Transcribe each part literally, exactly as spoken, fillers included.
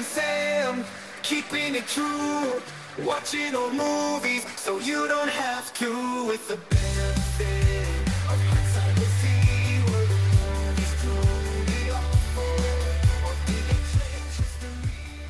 Sam, keeping it true, watching old movies so you don't have to. With the benefit of hindsight, we'll see where the movies truly awful, or did they change history?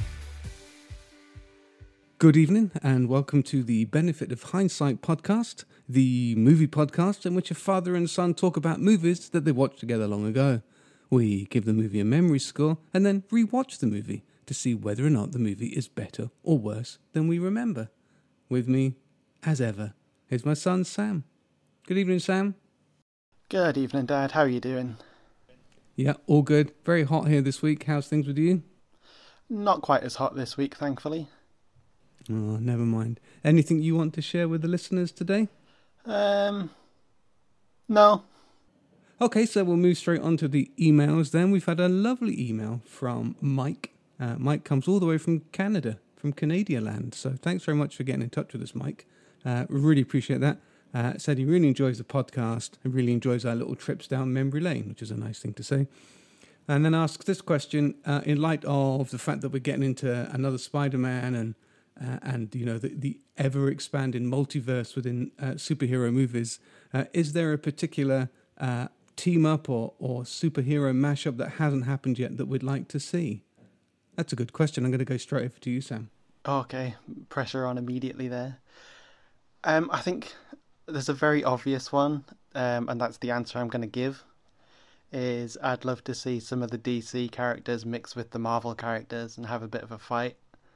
Good evening and welcome to the Benefit of Hindsight podcast, the movie podcast in which a father and son talk about movies that they watched together long ago. We give the movie a memory score and then re-watch the movie to see whether or not the movie is better or worse than we remember. With me, as ever, is my son Sam. Good evening, Sam. Good evening, Dad. How are you doing? Yeah, all good. Very hot here this week. How's things with you? Not quite as hot this week, thankfully. Oh, never mind. Anything you want to share with the listeners today? Um, no. Okay, so we'll move straight on to the emails then. We've had a lovely email from Mike. Uh, Mike comes all the way from Canada, from Canadian land. So thanks very much for getting in touch with us, Mike. Uh, really appreciate that. Uh, said he really enjoys the podcast and really enjoys our little trips down memory lane, which is a nice thing to say. And then asks this question uh, in light of the fact that we're getting into another Spider-Man and uh, and you know the, the ever-expanding multiverse within uh, superhero movies. Uh, is there a particular uh, team up or, or superhero mashup that hasn't happened yet that we'd like to see? That's a good question. I'm going to go straight over to you, Sam. Okay, pressure on immediately there. Um, I think there's a very obvious one, um, and that's the answer I'm going to give, is I'd love to see some of the D C characters mixed with the Marvel characters and have a bit of a fight.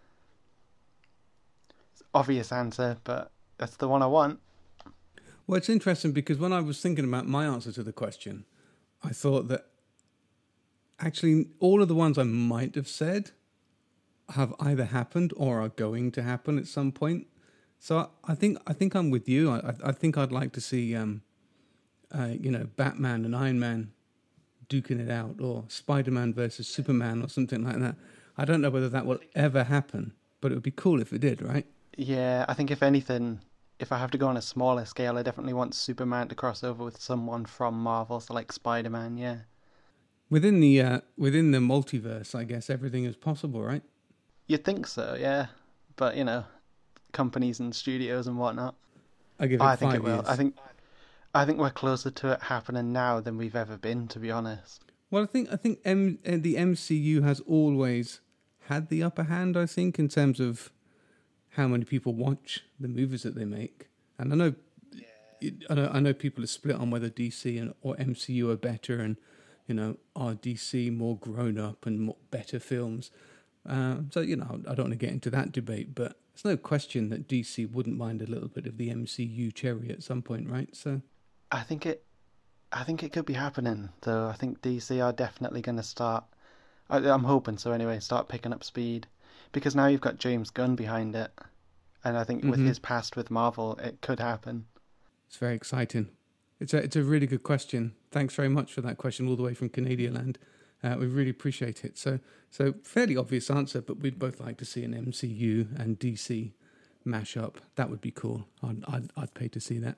It's an obvious answer, but that's the one I want. Well, it's interesting because when I was thinking about my answer to the question, I thought that actually all of the ones I might have said have either happened or are going to happen at some point. So I, I think I think I'm with you. I, I think I'd like to see, um, uh, you know, Batman and Iron Man duking it out, or Spider-Man versus Superman, or something like that. I don't know whether that will ever happen, but it would be cool if it did, right? Yeah, I think if anything, if I have to go on a smaller scale, I definitely want Superman to cross over with someone from Marvel, so like Spider-Man, yeah. Within the uh, within the multiverse, I guess everything is possible, right? You'd think so, yeah. But, you know, companies and studios and whatnot. I give it I five think it will. years. I think I think we're closer to it happening now than we've ever been, to be honest. Well, I think I think M- uh, the M C U has always had the upper hand, I think, in terms of how many people watch the movies that they make. And I know, it, I know, I know people are split on whether D C and or M C U are better, and you know, are D C more grown up and more, better films. Uh, so you know, I don't want to get into that debate, but there's no question that D C wouldn't mind a little bit of the M C U cherry at some point, right? So I think it I think it could be happening, though. I think D C are definitely going to start, I, I'm hoping so anyway, start picking up speed. Because now you've got James Gunn behind it. And I think mm-hmm. with his past with Marvel, it could happen. It's very exciting. It's a, it's a really good question. Thanks very much for that question all the way from Canadian land. Uh, we really appreciate it. So, so fairly obvious answer, but we'd both like to see an M C U and D C mashup. That would be cool. I'd, I'd, I'd pay to see that.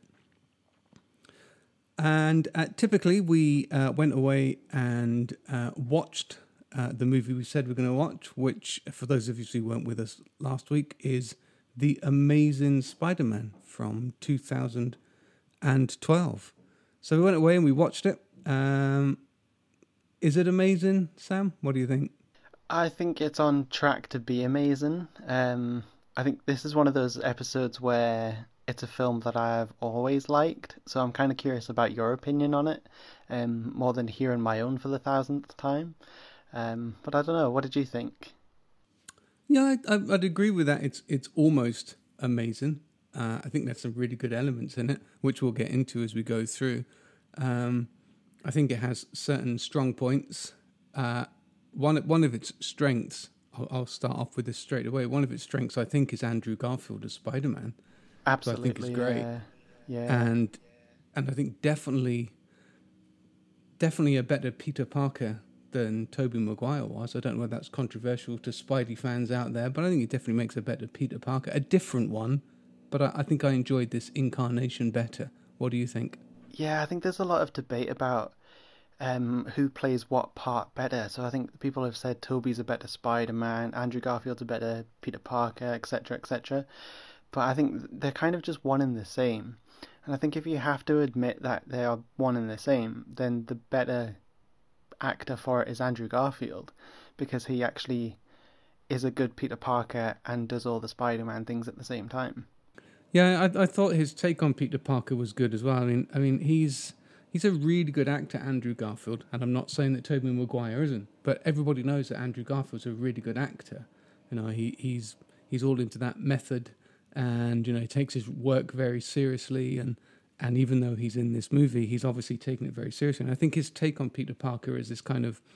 And uh, typically we uh, went away and uh, watched uh, the movie we said we we're going to watch, which, for those of you who weren't with us last week, is The Amazing Spider-Man from two thousand twelve. So we went away and we watched it. Um, is it amazing, Sam? What do you think? I think it's on track to be amazing. Um, I think this is one of those episodes where it's a film that I've always liked, so I'm kind of curious about your opinion on it, um, more than hearing my own for the thousandth time. Um, but I don't know, what did you think? Yeah, I, I'd agree with that. It's it's almost amazing. Uh, I think there's some really good elements in it, which we'll get into as we go through. Um, I think it has certain strong points. Uh, one one of its strengths, I'll, I'll start off with this straight away. One of its strengths, I think, is Andrew Garfield as Spider-Man. Absolutely, I think is great. Yeah. yeah. And and I think definitely, definitely a better Peter Parker than Tobey Maguire was. I don't know whether that's controversial to Spidey fans out there, but I think he definitely makes a better Peter Parker. A different one, but I, I think I enjoyed this incarnation better. What do you think? Yeah, I think there's a lot of debate about um, who plays what part better. So I think people have said Toby's a better Spider-Man, Andrew Garfield's a better Peter Parker, et cetera, et cetera. But I think they're kind of just one and the same. And I think if you have to admit that they are one and the same, then the better actor for it is Andrew Garfield, because he actually is a good Peter Parker and does all the Spider-Man things at the same time. Yeah, I, I thought his take on Peter Parker was good as well. I mean, I mean, he's he's a really good actor, Andrew Garfield, and I'm not saying that Tobey Maguire isn't, but everybody knows that Andrew Garfield's a really good actor. You know, he he's he's all into that method, and you know, he takes his work very seriously, and and even though he's in this movie, he's obviously taking it very seriously. And I think his take on Peter Parker is this kind of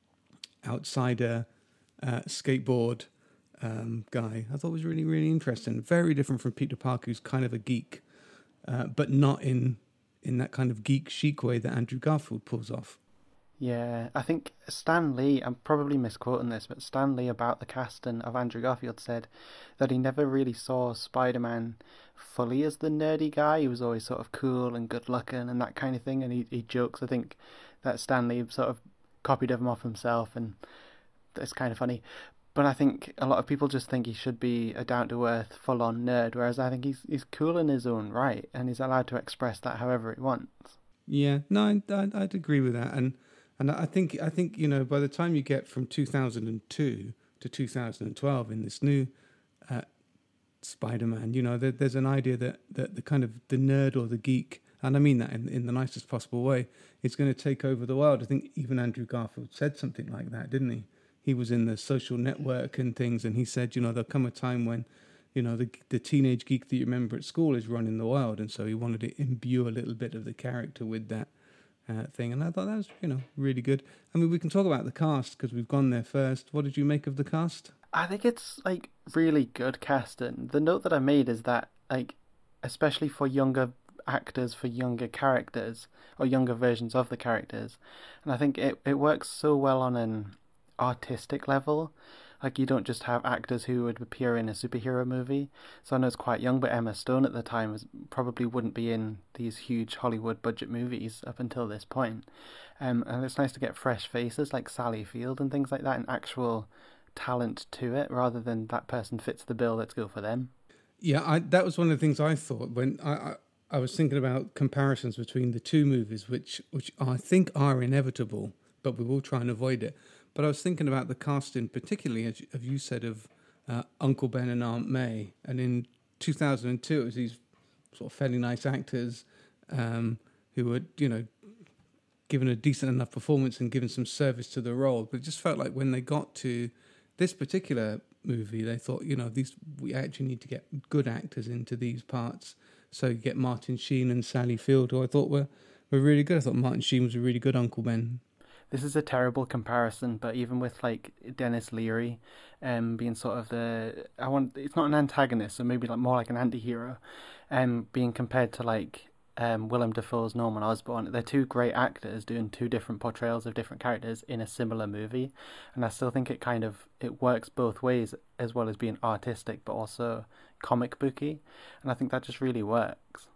outsider uh, skateboard um, guy. I thought was really, really interesting. Very different from Peter Parker, who's kind of a geek, uh, but not in in that kind of geek chic way that Andrew Garfield pulls off. Yeah, I think Stan Lee, I'm probably misquoting this, but Stan Lee about the casting of Andrew Garfield said that he never really saw Spider-Man fully as the nerdy guy. He was always sort of cool and good looking and that kind of thing, and he, he jokes, I think, that Stan Lee sort of copied him off himself, and it's kind of funny. But I think a lot of people just think he should be a down-to-earth, full-on nerd, whereas I think he's he's cool in his own right, and he's allowed to express that however he wants. Yeah, no, I'd, I'd agree with that, and and I think I think you know, by the time you get from two thousand two to two thousand twelve in this new uh, Spider-Man, you know, there, there's an idea that, that the kind of the nerd or the geek, and I mean that in in the nicest possible way, is going to take over the world. I think even Andrew Garfield said something like that, didn't he? He was in the Social Network and things, and he said, you know, there'll come a time when, you know, the the teenage geek that you remember at school is running the world, and so he wanted to imbue a little bit of the character with that uh, thing, and I thought that was, you know, really good. I mean, we can talk about the cast because we've gone there first. What did you make of the cast? I think it's like really good casting. The note that I made is that, like, especially for younger actors, for younger characters or younger versions of the characters, and I think it it works so well on an artistic level. Like, you don't just have actors who would appear in a superhero movie. So I know it's quite young, but Emma Stone at the time was probably wouldn't be in these huge Hollywood budget movies up until this point. Um, and it's nice to get fresh faces like Sally Field and things like that, and actual talent to it, rather than that person fits the bill, let's go for them. Yeah, I, that was one of the things I thought when I, I I was thinking about comparisons between the two movies, which which I think are inevitable, but we will try and avoid it. But I was thinking about the casting, particularly, as you said, of uh, Uncle Ben and Aunt May. And in two thousand two, it was these sort of fairly nice actors um, who were, you know, given a decent enough performance and given some service to the role. But it just felt like when they got to this particular movie, they thought, you know, these we actually need to get good actors into these parts. So you get Martin Sheen and Sally Field, who I thought were, were really good. I thought Martin Sheen was a really good Uncle Ben. This is a terrible comparison, but even with like Dennis Leary, um, being sort of the I want it's not an antagonist, so maybe like more like an anti-hero, um, being compared to like um Willem Dafoe's Norman Osborn. They're two great actors doing two different portrayals of different characters in a similar movie, and I still think it kind of it works both ways, as well as being artistic but also comic booky, and I think that just really works.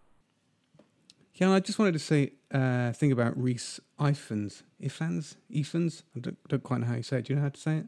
Yeah, I just wanted to say uh, thing about Rhys Ifans. Ifans? Ifans? I don't, don't quite know how you say it. Do you know how to say it?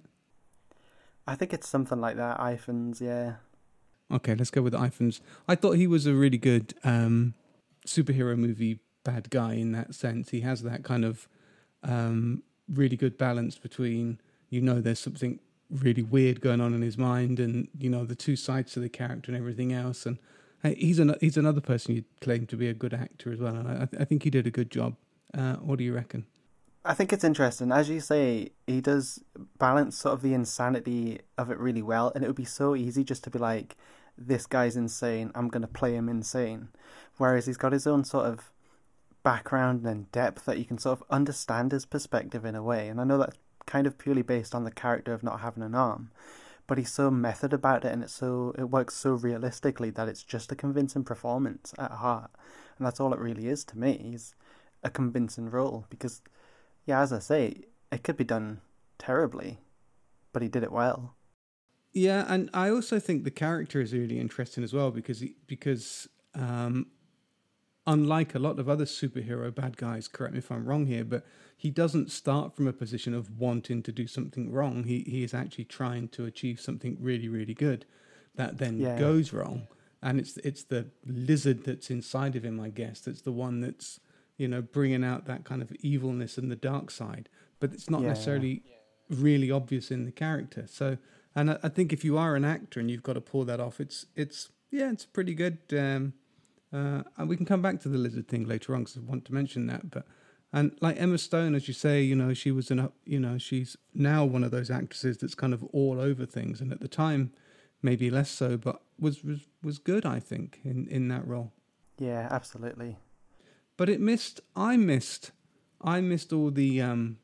I think it's something like that, Ifans, yeah. Okay, let's go with Ifans. I thought he was a really good um, superhero movie bad guy in that sense. He has that kind of um, really good balance between, you know, there's something really weird going on in his mind, and, you know, the two sides to the character and everything else. And He's an, he's another person you'd claim to be a good actor as well, and I, I think he did a good job. Uh, what do you reckon? I think it's interesting. As you say, he does balance sort of the insanity of it really well, and it would be so easy just to be like, this guy's insane, I'm going to play him insane. Whereas he's got his own sort of background and depth that you can sort of understand his perspective in a way. And I know that's kind of purely based on the character of not having an arm. But he's so method about it, and it's so it works so realistically that it's just a convincing performance at heart, and that's all it really is to me. He's a convincing role because, yeah, as I say, it could be done terribly, but he did it well. Yeah, and I also think the character is really interesting as well because he, because um, unlike a lot of other superhero bad guys, correct me if I'm wrong here, but he doesn't start from a position of wanting to do something wrong. He he is actually trying to achieve something really, really good that then Yeah. goes wrong. And it's it's the lizard that's inside of him, I guess, that's the one that's, you know, bringing out that kind of evilness and the dark side. But it's not Yeah. necessarily really obvious in the character. So, and I, I think if you are an actor and you've got to pull that off, it's it's yeah, it's pretty good. Um, uh, and we can come back to the lizard thing later on because I want to mention that. But and like Emma Stone, as you say, you know, she was in a, you know, she's now one of those actresses that's kind of all over things, and at the time, maybe less so, but was was, was good, I think, in, in that role. Yeah, absolutely. But it missed. I missed. I missed all the. Um,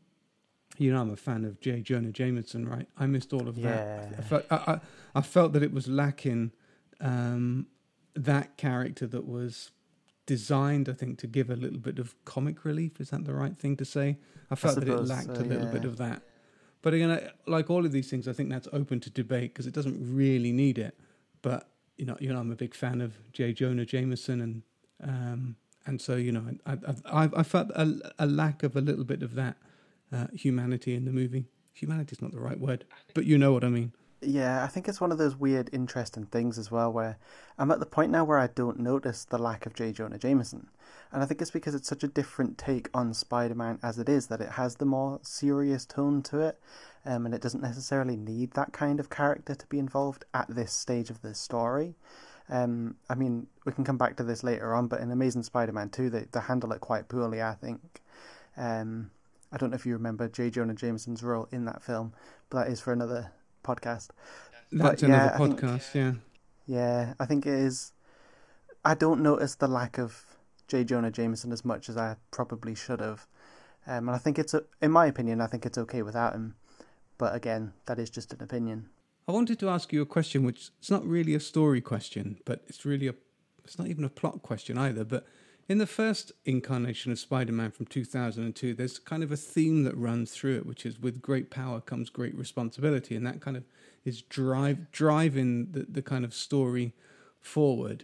you know, I'm a fan of J. Jonah Jameson, right? I missed all of Yeah. that. I felt, I, I, I felt that it was lacking um, that character that was designed, I think, to give a little bit of comic relief. Is that the right thing to say? I felt that it suppose lacked so, a little yeah. bit of that. But again, I- like all of these things, I think that's open to debate because it doesn't really need it. But you know, you know, I'm a big fan of J. Jonah Jameson, and um, and so you know, I I, I, I felt a, a lack of a little bit of that uh, humanity in the movie. Humanity is not the right word, but you know what I mean. Yeah, I think it's one of those weird, interesting things as well where I'm at the point now where I don't notice the lack of J. Jonah Jameson. And I think it's because it's such a different take on Spider-Man as it is, that it has the more serious tone to it, um, and it doesn't necessarily need that kind of character to be involved at this stage of the story. Um, I mean, we can come back to this later on, but in Amazing Spider-Man two, they, they handle it quite poorly, I think. Um, I don't know if you remember J. Jonah Jameson's role in that film, but that is for another podcast. That's But, another yeah, I think- podcast, yeah. Yeah, I think it is. I don't notice the lack of J. Jonah Jameson as much as I probably should have. Um, and I think it's, a, in my opinion, I think it's okay without him. But again, that is just an opinion. I wanted to ask you a question, which it's not really a story question, but it's really a, it's not even a plot question either. But in the first incarnation of Spider-Man from two thousand two, there's kind of a theme that runs through it, which is with great power comes great responsibility. And that kind of is drive driving the, the kind of story forward.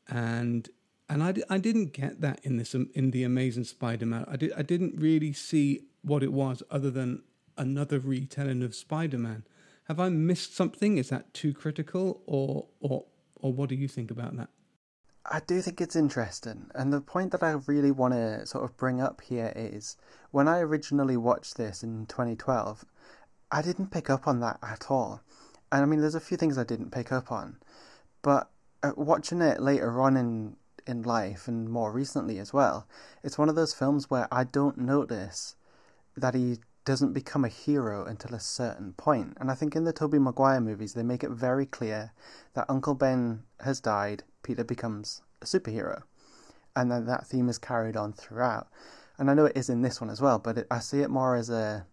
And and I, I didn't get that in this in the Amazing Spider-Man. I, did, I didn't really see what it was other than another retelling of Spider-Man. Have I missed something? Is that too critical, or or or what do you think about that? I do think it's interesting. And the point that I really want to sort of bring up here is when I originally watched this in twenty twelve, I didn't pick up on that at all. And I mean, there's a few things I didn't pick up on. But uh, watching it later on in, in life and more recently as well, it's one of those films where I don't notice that he doesn't become a hero until a certain point. And I think in the Tobey Maguire movies, they make it very clear that Uncle Ben has died, Peter becomes a superhero. And then that theme is carried on throughout. And I know it is in this one as well, but it, I see it more as a...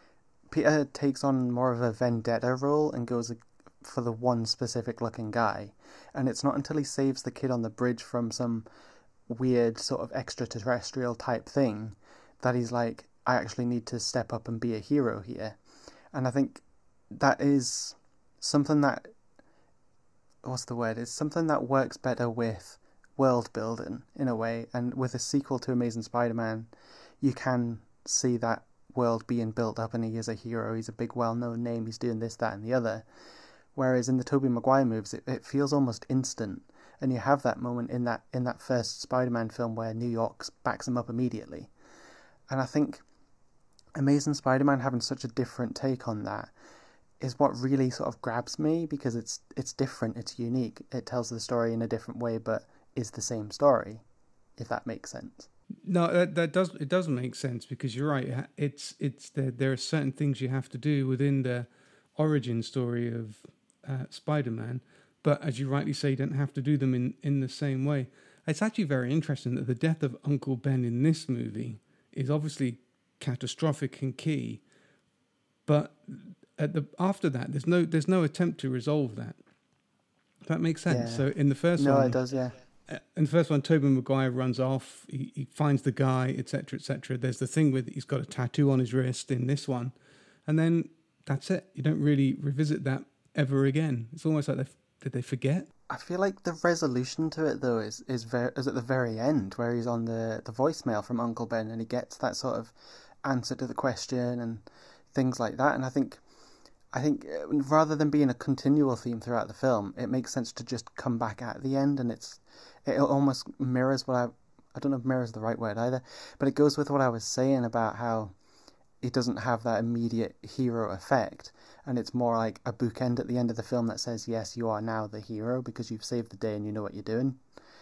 Peter takes on more of a vendetta role and goes for the one specific looking guy. And it's not until he saves the kid on the bridge from some weird sort of extraterrestrial type thing that he's like, I actually need to step up and be a hero here. And I think that is something that, what's the word? It's something that works better with world building in a way. And with a sequel to Amazing Spider-Man, you can see that world being built up and he is a hero. He's a big well-known name. He's doing this, that and the other. Whereas in the Tobey Maguire movies, it, it feels almost instant. And you have that moment in that in that first Spider-Man film where New York backs him up immediately. And I think Amazing Spider-Man having such a different take on that is what really sort of grabs me, because it's it's different, it's unique. It tells the story in a different way, but is the same story, if that makes sense. No, that, that does it does make sense, because you're right. It's it's there. There are certain things you have to do within the origin story of uh, Spider-Man, but as you rightly say, you don't have to do them in, in the same way. It's actually very interesting that the death of Uncle Ben in this movie is obviously catastrophic and key, but at the after that, there's no there's no attempt to resolve that. That makes sense. Yeah. So in the first No, one, it does, yeah. in the first one, Tobey Maguire runs off. He, he finds the guy, et cetera, et cetera. There's the thing with he's got a tattoo on his wrist in this one, and then that's it. You don't really revisit that ever again. It's almost like they've did they forget? I feel like the resolution to it though is is very is at the very end where he's on the the voicemail from Uncle Ben and he gets that sort of answer to the question and things like that. And I think I think rather than being a continual theme throughout the film, it makes sense to just come back at the end, and it's it almost mirrors what I I don't know if mirror is the right word either, but it goes with what I was saying about how it doesn't have that immediate hero effect, and it's more like a bookend at the end of the film that says, yes, you are now the hero because you've saved the day and you know what you're doing.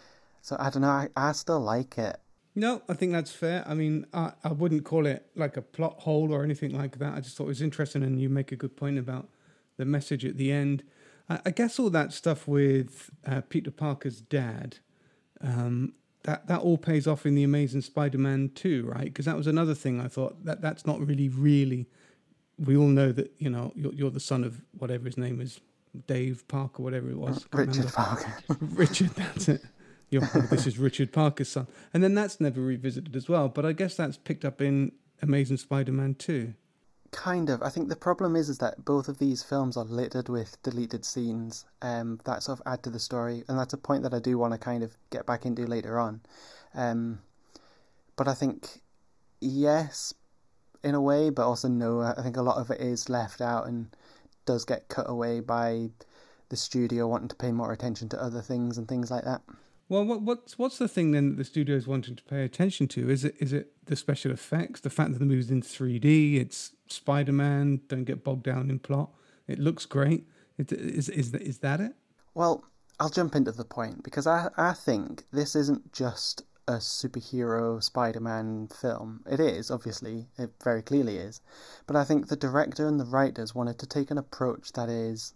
So I don't know, I, I still like it. No, I think that's fair. I mean, I, I wouldn't call it like a plot hole or anything like that. I just thought it was interesting, and you make a good point about the message at the end. I, I guess all that stuff with uh, Peter Parker's dad, um, that, that all pays off in The Amazing Spider-Man two, right? Because that was another thing I thought, that that's not really, really... We all know that, you know, you're, you're the son of whatever his name is, Dave Parker, whatever it was. Richard remember. Parker. Richard, that's it. You're, this is Richard Parker's son. And then that's never revisited as well. But I guess that's picked up in Amazing Spider-Man two. Kind of. I think the problem is is that both of these films are littered with deleted scenes um, that sort of add to the story. And that's a point that I do want to kind of get back into later on. Um, but I think, yes, in a way, but also no. I think a lot of it is left out and does get cut away by the studio wanting to pay more attention to other things and things like that. Well, what, what's what's the thing then that the studio is wanting to pay attention to? Is it is it the special effects, the fact that the movie's in three D, it's Spider-Man, don't get bogged down in plot, it looks great. It, is is is that it? Well, I'll jump into the point because I I think this isn't just a superhero Spider-Man film. It is, obviously, it very clearly is, but I think the director and the writers wanted to take an approach that is,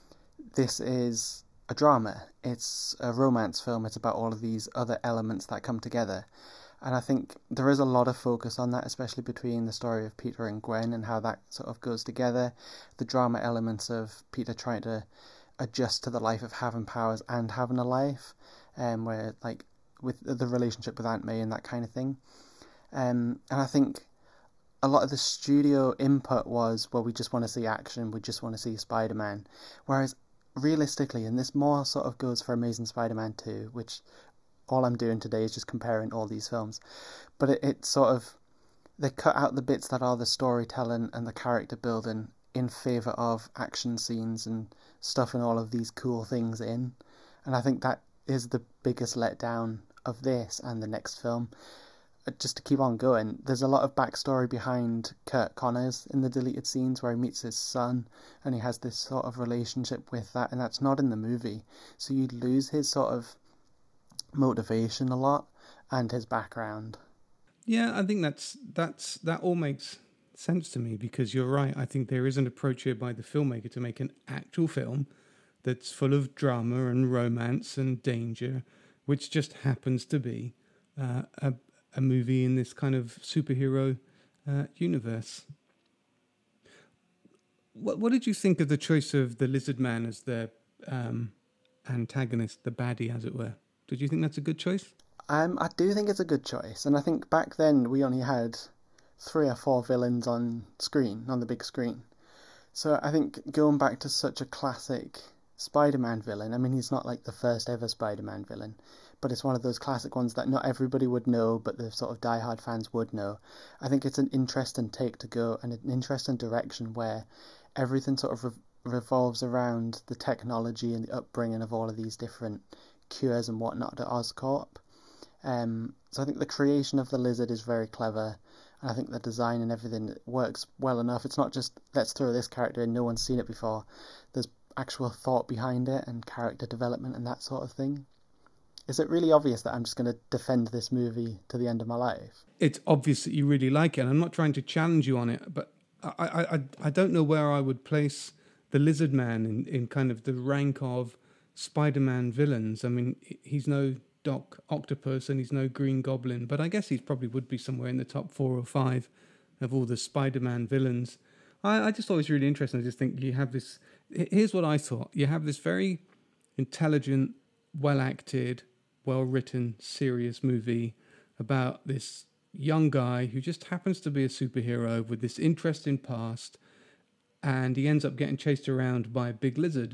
this is a drama, it's a romance film, it's about all of these other elements that come together, and I think there is a lot of focus on that, especially between the story of Peter and Gwen and how that sort of goes together, the drama elements of Peter trying to adjust to the life of having powers and having a life, um, where like with the relationship with Aunt May and that kind of thing. Um, and I think a lot of the studio input was, well, we just want to see action, we just want to see Spider-Man. Whereas, realistically, and this more sort of goes for Amazing Spider-Man two, which all I'm doing today is just comparing all these films. But it, it sort of, they cut out the bits that are the storytelling and the character building in favour of action scenes and stuffing all of these cool things in. And I think that is the biggest letdown of this and the next film. Just to keep on going, there's a lot of backstory behind Kurt Connors in the deleted scenes where he meets his son and he has this sort of relationship with that, and that's not in the movie. So you lose his sort of motivation a lot and his background. Yeah, I think that's that's that all makes sense to me, because you're right. I think there is an approach here by the filmmaker to make an actual film that's full of drama and romance and danger, which just happens to be uh, a, a movie in this kind of superhero uh, universe. What what did you think of the choice of the Lizard Man as the um, antagonist, the baddie, as it were? Did you think that's a good choice? Um, I do think it's a good choice, and I think back then we only had three or four villains on screen, on the big screen. So I think going back to such a classic Spider-Man villain, I mean, he's not like the first ever Spider-Man villain, but it's one of those classic ones that not everybody would know, but the sort of diehard fans would know. I think it's an interesting take to go, and an interesting direction where everything sort of re- revolves around the technology and the upbringing of all of these different cures and whatnot at Oscorp. Um, so I think the creation of the lizard is very clever, and I think the design and everything works well enough. It's not just, let's throw this character in, no one's seen it before. There's actual thought behind it and character development and that sort of thing. Is it really obvious that I'm just going to defend this movie to the end of my life? It's obvious that you really like it, and I'm not trying to challenge you on it, but I I, I, I don't know where I would place the Lizard Man in, in kind of the rank of Spider-Man villains. I mean, he's no Doc Octopus and he's no Green Goblin, but I guess he probably would be somewhere in the top four or five of all the Spider-Man villains. I, I just thought it was really interesting. I just think you have this... Here's what I thought. You have this very intelligent, well-acted, well-written, serious movie about this young guy who just happens to be a superhero with this interesting past, and he ends up getting chased around by a big lizard.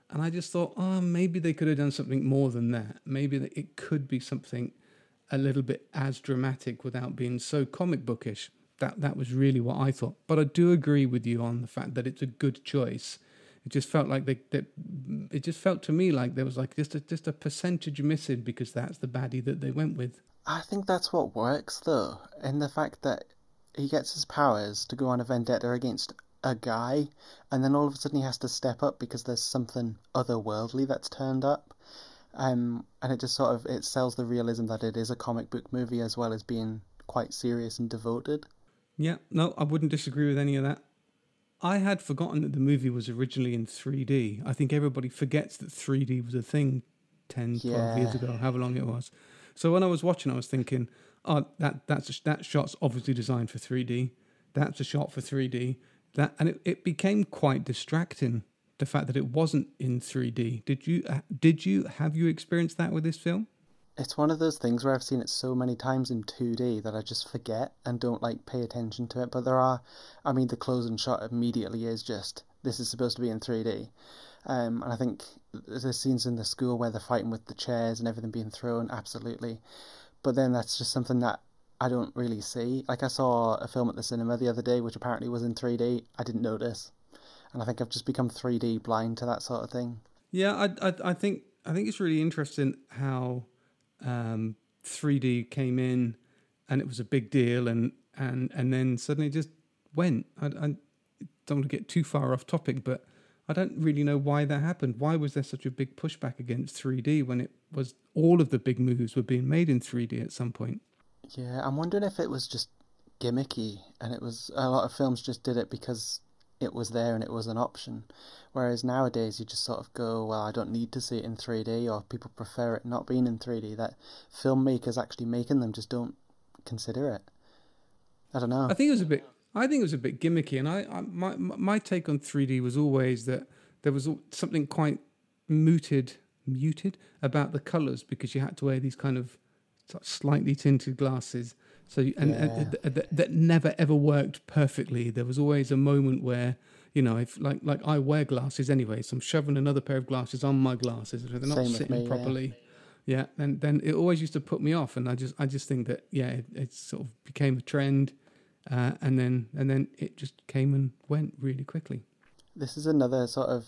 And I just thought, oh, maybe they could have done something more than that. Maybe that it could be something a little bit as dramatic without being so comic bookish. That that was really what I thought. But I do agree with you on the fact that it's a good choice. It just felt like they, that it just felt to me like there was like just a, just a percentage missing because that's the baddie that they went with. I think that's what works, though, in the fact that he gets his powers to go on a vendetta against a guy, and then all of a sudden he has to step up because there's something otherworldly that's turned up. Um, and it just sort of, it sells the realism that it is a comic book movie as well as being quite serious and devoted. Yeah, no, I wouldn't disagree with any of that. I had forgotten that the movie was originally in three D. I think everybody forgets that three D was a thing ten, twelve Yeah. years ago, however long it was. So when I was watching, I was thinking, oh, that that's a, that shot's obviously designed for three D. That's a shot for three D. That and it, it became quite distracting, the fact that it wasn't in three D. Did you uh, did you have you experienced that with this film? It's one of those things where I've seen it so many times in two D that I just forget and don't like pay attention to it. But there are, I mean, the closing shot immediately is just, this is supposed to be in three D. Um, and I think the scenes in the school where they're fighting with the chairs and everything being thrown, absolutely. But then that's just something that I don't really see. Like I saw a film at the cinema the other day, which apparently was in three D. I didn't notice. And I think I've just become three D blind to that sort of thing. Yeah, I I, I think I think it's really interesting how um, three D came in and it was a big deal, and and, and then suddenly it just went. I, I don't want to get too far off topic, but I don't really know why that happened. Why was there such a big pushback against three D when it was all of the big movies were being made in three D at some point? Yeah, I'm wondering if it was just gimmicky and it was, a lot of films just did it because it was there and it was an option. Whereas nowadays you just sort of go, well, I don't need to see it in three D, or people prefer it not being in three D. That filmmakers actually making them just don't consider it. I don't know. I think it was a bit. I think it was a bit gimmicky, and I, I my my take on three D was always that there was something quite muted, muted about the colours because you had to wear these kind of slightly tinted glasses. So you, and, Yeah. and, and that, that never ever worked perfectly. There was always a moment where, you know, if like like I wear glasses anyway, so I'm shoving another pair of glasses on my glasses, so they're not Same with sitting me, properly. Yeah. yeah, and then it always used to put me off, and I just I just think that yeah, it, it sort of became a trend, uh, and then and then it just came and went really quickly. This is another sort of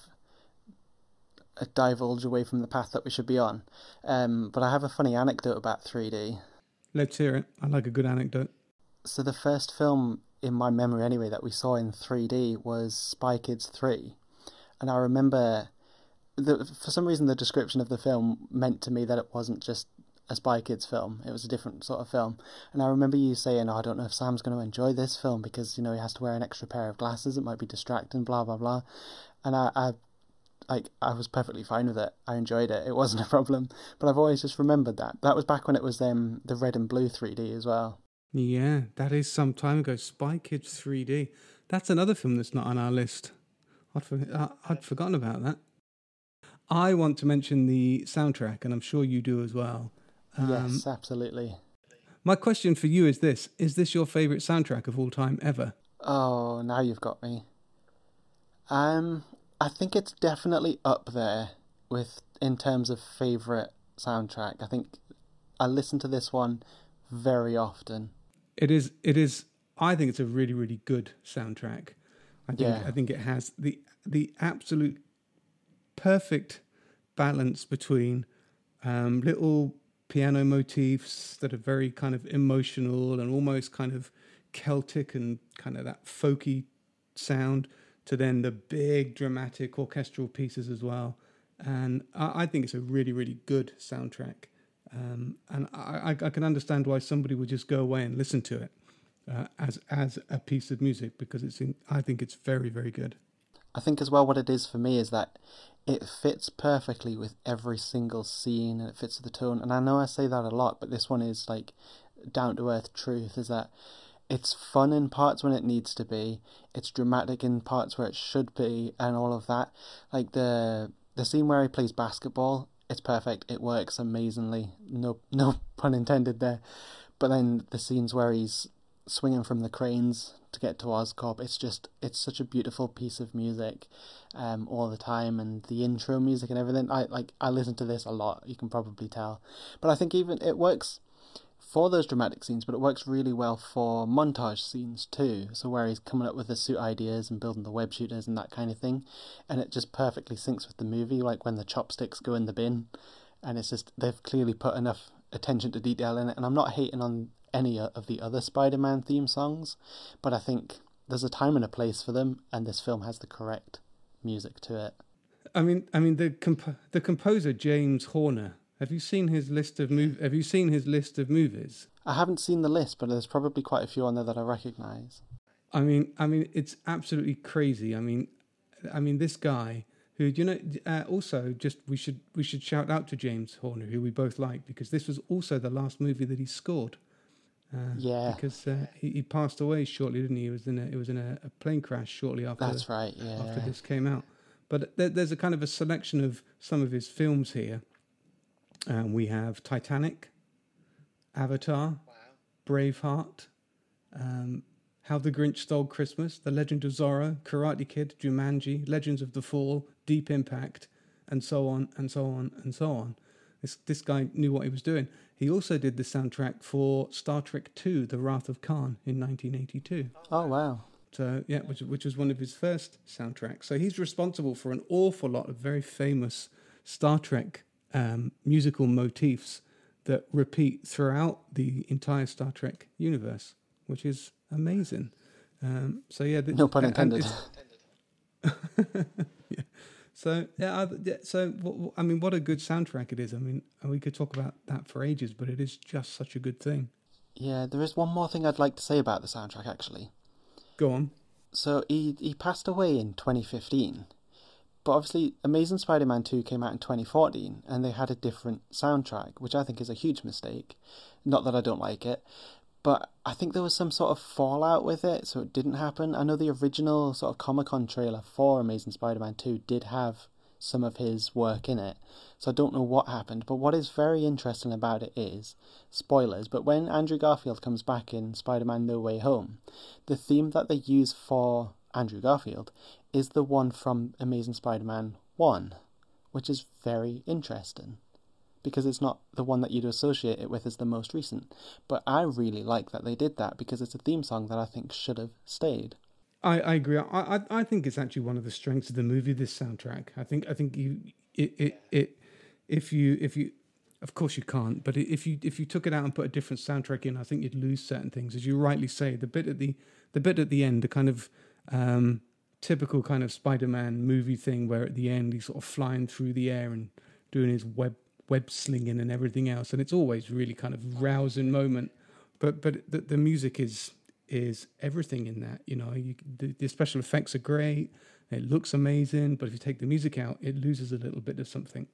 a divulge away from the path that we should be on. Um, but I have a funny anecdote about three D. Let's hear it. I like a good anecdote. So the first film in my memory anyway that we saw in three D was Spy Kids three. And I remember, the, for some reason the description of the film meant to me that it wasn't just a Spy Kids film. It was a different sort of film. And I remember you saying, oh, I don't know if Sam's going to enjoy this film because, you know, he has to wear an extra pair of glasses. It might be distracting, blah, blah, blah. And I... I Like, I was perfectly fine with it. I enjoyed it. It wasn't a problem. But I've always just remembered that. That was back when it was um, the red and blue three D as well. Yeah, that is some time ago. Spy Kids three D. That's another film that's not on our list. I'd, for, I'd forgotten about that. I want to mention the soundtrack, and I'm sure you do as well. Um, Yes, absolutely. My question for you is this. Is this your favourite soundtrack of all time ever? Oh, now you've got me. Um... I think it's definitely up there with in terms of favourite soundtrack. I think I listen to this one very often. It is. It is. I think it's a really, really good soundtrack. I think. Yeah. I think it has the the absolute perfect balance between um, little piano motifs that are very kind of emotional and almost kind of Celtic and kind of that folky sound, to then the big dramatic orchestral pieces as well. And I, I think it's a really, really good soundtrack. Um, and I, I, I can understand why somebody would just go away and listen to it uh, as as a piece of music, because it's in, I think it's very, very good. I think as well what it is for me is that it fits perfectly with every single scene and it fits with the tone. And I know I say that a lot, but this one is like down-to-earth truth, is that it's fun in parts when it needs to be. It's dramatic in parts where it should be, and all of that. Like the the scene where he plays basketball, it's perfect. It works amazingly. No no pun intended there. But then the scenes where he's swinging from the cranes to get to Oscorp. It's just, it's such a beautiful piece of music um, all the time, and the intro music and everything. I like I listen to this a lot, you can probably tell. But I think even it works for those dramatic scenes, but it works really well for montage scenes too. So where he's coming up with the suit ideas and building the web shooters and that kind of thing, and it just perfectly syncs with the movie, like when the chopsticks go in the bin, and it's just, they've clearly put enough attention to detail in it. And I'm not hating on any of the other Spider-Man theme songs, but I think there's a time and a place for them, and this film has the correct music to it. I mean, I mean the comp- the composer James Horner. Have you seen his list of mov- Have you seen his list of movies? I haven't seen the list, but there's probably quite a few on there that I recognise. I mean, I mean, it's absolutely crazy. I mean, I mean, this guy who, you know, uh, also just we should we should shout out to James Horner, who we both like, because this was also the last movie that he scored. Uh, yeah, because uh, he, he passed away shortly, didn't he? He was in a it was in a, a plane crash shortly after. That's right. Yeah, after this came out. But there, there's a kind of a selection of some of his films here. Um, we have Titanic, Avatar, wow. Braveheart, um, How the Grinch Stole Christmas, The Legend of Zorro, Karate Kid, Jumanji, Legends of the Fall, Deep Impact, and so on and so on and so on. This this guy knew what he was doing. He also did the soundtrack for Star Trek two, The Wrath of Khan, in nineteen eighty-two. Oh, wow. So, yeah, which, which was one of his first soundtracks. So he's responsible for an awful lot of very famous Star Trek um, musical motifs that repeat throughout the entire Star Trek universe, which is amazing. Um, so, yeah. The, no pun intended. yeah. So, yeah, I, yeah, so, what, I mean, what a good soundtrack it is. I mean, we could talk about that for ages, but it is just such a good thing. Yeah, there is one more thing I'd like to say about the soundtrack, actually. Go on. So he he passed away in twenty fifteen, but obviously Amazing Spider-Man two came out in twenty fourteen, and they had a different soundtrack, which I think is a huge mistake. Not that I don't like it, but I think there was some sort of fallout with it, so it didn't happen. I know the original sort of Comic-Con trailer for Amazing Spider-Man two did have some of his work in it, so I don't know what happened. But what is very interesting about it is, spoilers, but when Andrew Garfield comes back in Spider-Man No Way Home, the theme that they use for Andrew Garfield is the one from Amazing Spider-Man one, which is very interesting, because it's not the one that you'd associate it with as the most recent. But I really like that they did that, because it's a theme song that I think should have stayed. I, I agree. I, I I think it's actually one of the strengths of the movie. This soundtrack. I think I think you it it, it if you if you of course you can't. But if you if you took it out and put a different soundtrack in, I think you'd lose certain things. As you rightly say, the bit at the the bit at the end, the kind of um, typical kind of Spider-Man movie thing, where at the end he's sort of flying through the air and doing his web web slinging and everything else, and it's always really kind of rousing moment. But but the, the music is. is everything in that, you know. You, the, the special effects are great, it looks amazing, but if you take the music out, it loses a little bit of something.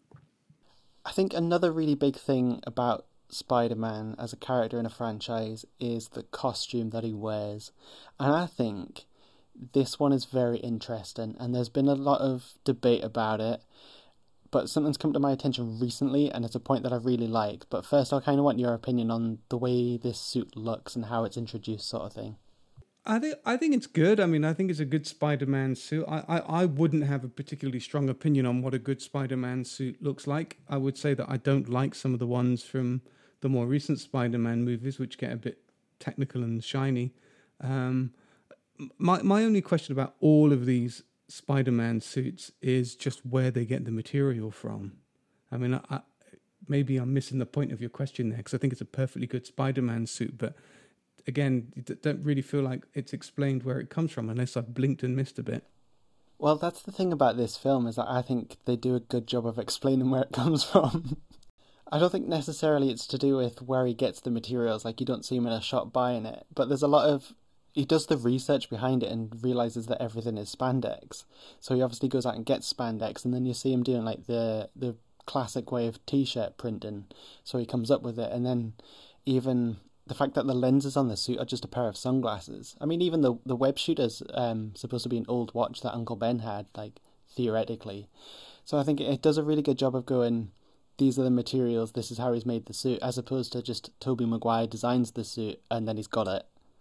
I think another really big thing about Spider-Man as a character in a franchise is the costume that he wears, and I think this one is very interesting, and there's been a lot of debate about it, but something's come to my attention recently, and it's a point that I really like. But first, I kind of want your opinion on the way this suit looks and how it's introduced, sort of thing. I think I think it's good. I mean, I think it's a good Spider-Man suit. I, I, I wouldn't have a particularly strong opinion on what a good Spider-Man suit looks like. I would say that I don't like some of the ones from the more recent Spider-Man movies, which get a bit technical and shiny. Um, my my only question about all of these Spider-Man suits is just where they get the material from. I mean, I, I, maybe I'm missing the point of your question there, because I think it's a perfectly good Spider-Man suit, but again, you don't really feel like it's explained where it comes from, unless I've blinked and missed a bit. Well, that's the thing about this film, is that I think they do a good job of explaining where it comes from. I don't think necessarily it's to do with where he gets the materials, like you don't see him in a shop buying it, but there's a lot of he does the research behind it and realizes that everything is spandex. So he obviously goes out and gets spandex, and then you see him doing like the the classic way of t-shirt printing. So he comes up with it, and then even the fact that the lenses on the suit are just a pair of sunglasses. I mean, even the the web shooter's um supposed to be an old watch that Uncle Ben had, like theoretically. So I think it does a really good job of going, these are the materials, this is how he's made the suit, as opposed to just Tobey Maguire designs the suit and then he's got it.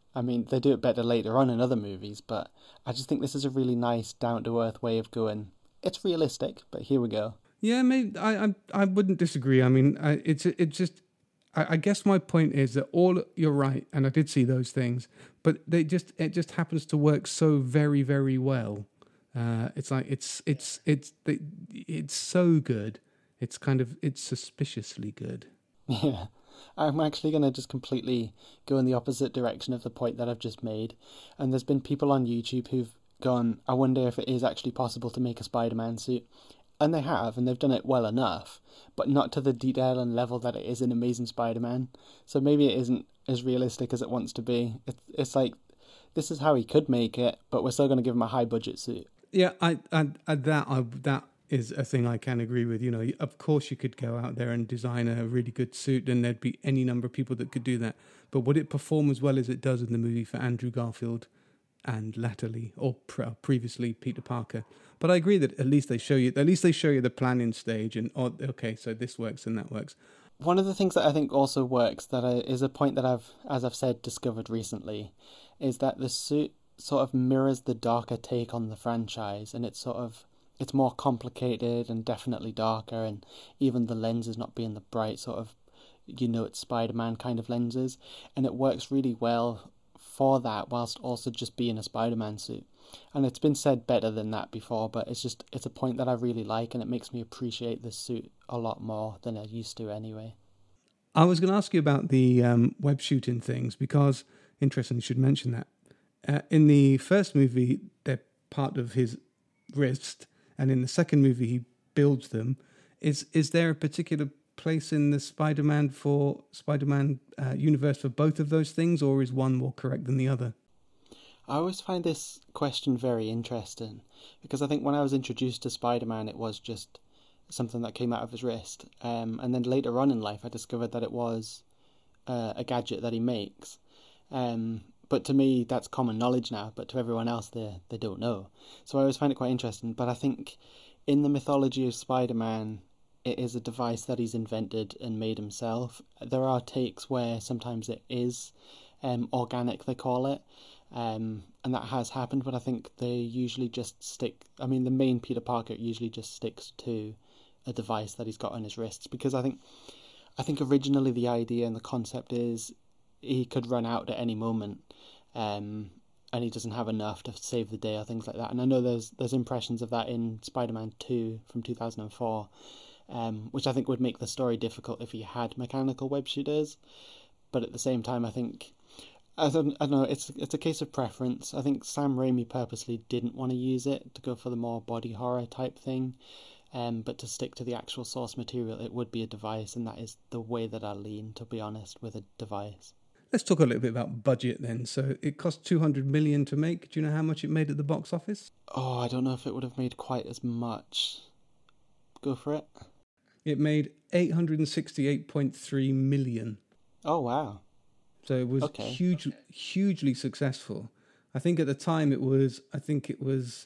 I mean, they do it better later on in other movies, but I just think this is a really nice, down-to-earth way of going. It's realistic, but here we go. Yeah, maybe I I, I wouldn't disagree. I mean, I, it's it's just I, I guess my point is that all you're right, and I did see those things, but they just it just happens to work so very very well. Uh, it's like it's it's it's it's, it's so good. It's kind of it's suspiciously good. Yeah, I'm actually going to just completely go in the opposite direction of the point that I've just made. And there's been people on YouTube who've gone, I wonder if it is actually possible to make a Spider-Man suit. And they have, and they've done it well enough, but not to the detail and level that it is in Amazing Spider-Man. So maybe it isn't as realistic as it wants to be. It's, it's like, this is how he could make it, but we're still going to give him a high-budget suit. Yeah, I, I, I that I, that is a thing I can agree with. You know, of course you could go out there and design a really good suit, and there'd be any number of people that could do that. But would it perform as well as it does in the movie for Andrew Garfield and latterly, or pre- previously, Peter Parker? But I agree that at least they show you, at least they show you the planning stage, and oh, okay, so this works and that works. One of the things that I think also works, that I, is a point that I've, as I've said, discovered recently, is that the suit sort of mirrors the darker take on the franchise, and it's sort of it's more complicated and definitely darker, and even the lenses not being the bright sort of, you know, it's Spider-Man kind of lenses, and it works really well for that whilst also just being a Spider-Man suit. And it's been said better than that before, but it's just it's a point that I really like, and it makes me appreciate the suit a lot more than I used to anyway. I was going to ask you about the um, web shooting things, because, interesting, you should mention that. Uh, in the first movie, they're part of his wrist, and in the second movie, he builds them. Is is there a particular place in the Spider-Man for Spider-Man uh, universe for both of those things, or is one more correct than the other? I always find this question very interesting, because I think when I was introduced to Spider-Man, it was just something that came out of his wrist. Um, and then later on in life, I discovered that it was uh, a gadget that he makes. Um, but to me, that's common knowledge now, but to everyone else, they, they don't know. So I always find it quite interesting. But I think in the mythology of Spider-Man, it is a device that he's invented and made himself. There are takes where sometimes it is um, organic, they call it. Um, and that has happened, but I think they usually just stick... I mean, the main Peter Parker usually just sticks to a device that he's got on his wrists, because I think I think originally the idea and the concept is he could run out at any moment, um, and he doesn't have enough to save the day or things like that. And I know there's there's impressions of that in Spider-Man two from two thousand four, um, which I think would make the story difficult if he had mechanical web shooters. But at the same time, I think... I don't, I don't know, it's it's a case of preference. I think Sam Raimi purposely didn't want to use it to go for the more body horror type thing, um, but to stick to the actual source material, it would be a device, and that is the way that I lean, to be honest, with a device. Let's talk a little bit about budget then. So it cost two hundred million dollars to make. Do you know how much it made at the box office? Oh, I don't know if it would have made quite as much. Go for it. It made eight hundred sixty-eight point three million dollars. Oh, wow. So it was okay. huge, hugely successful. I think at the time it was. I think it was.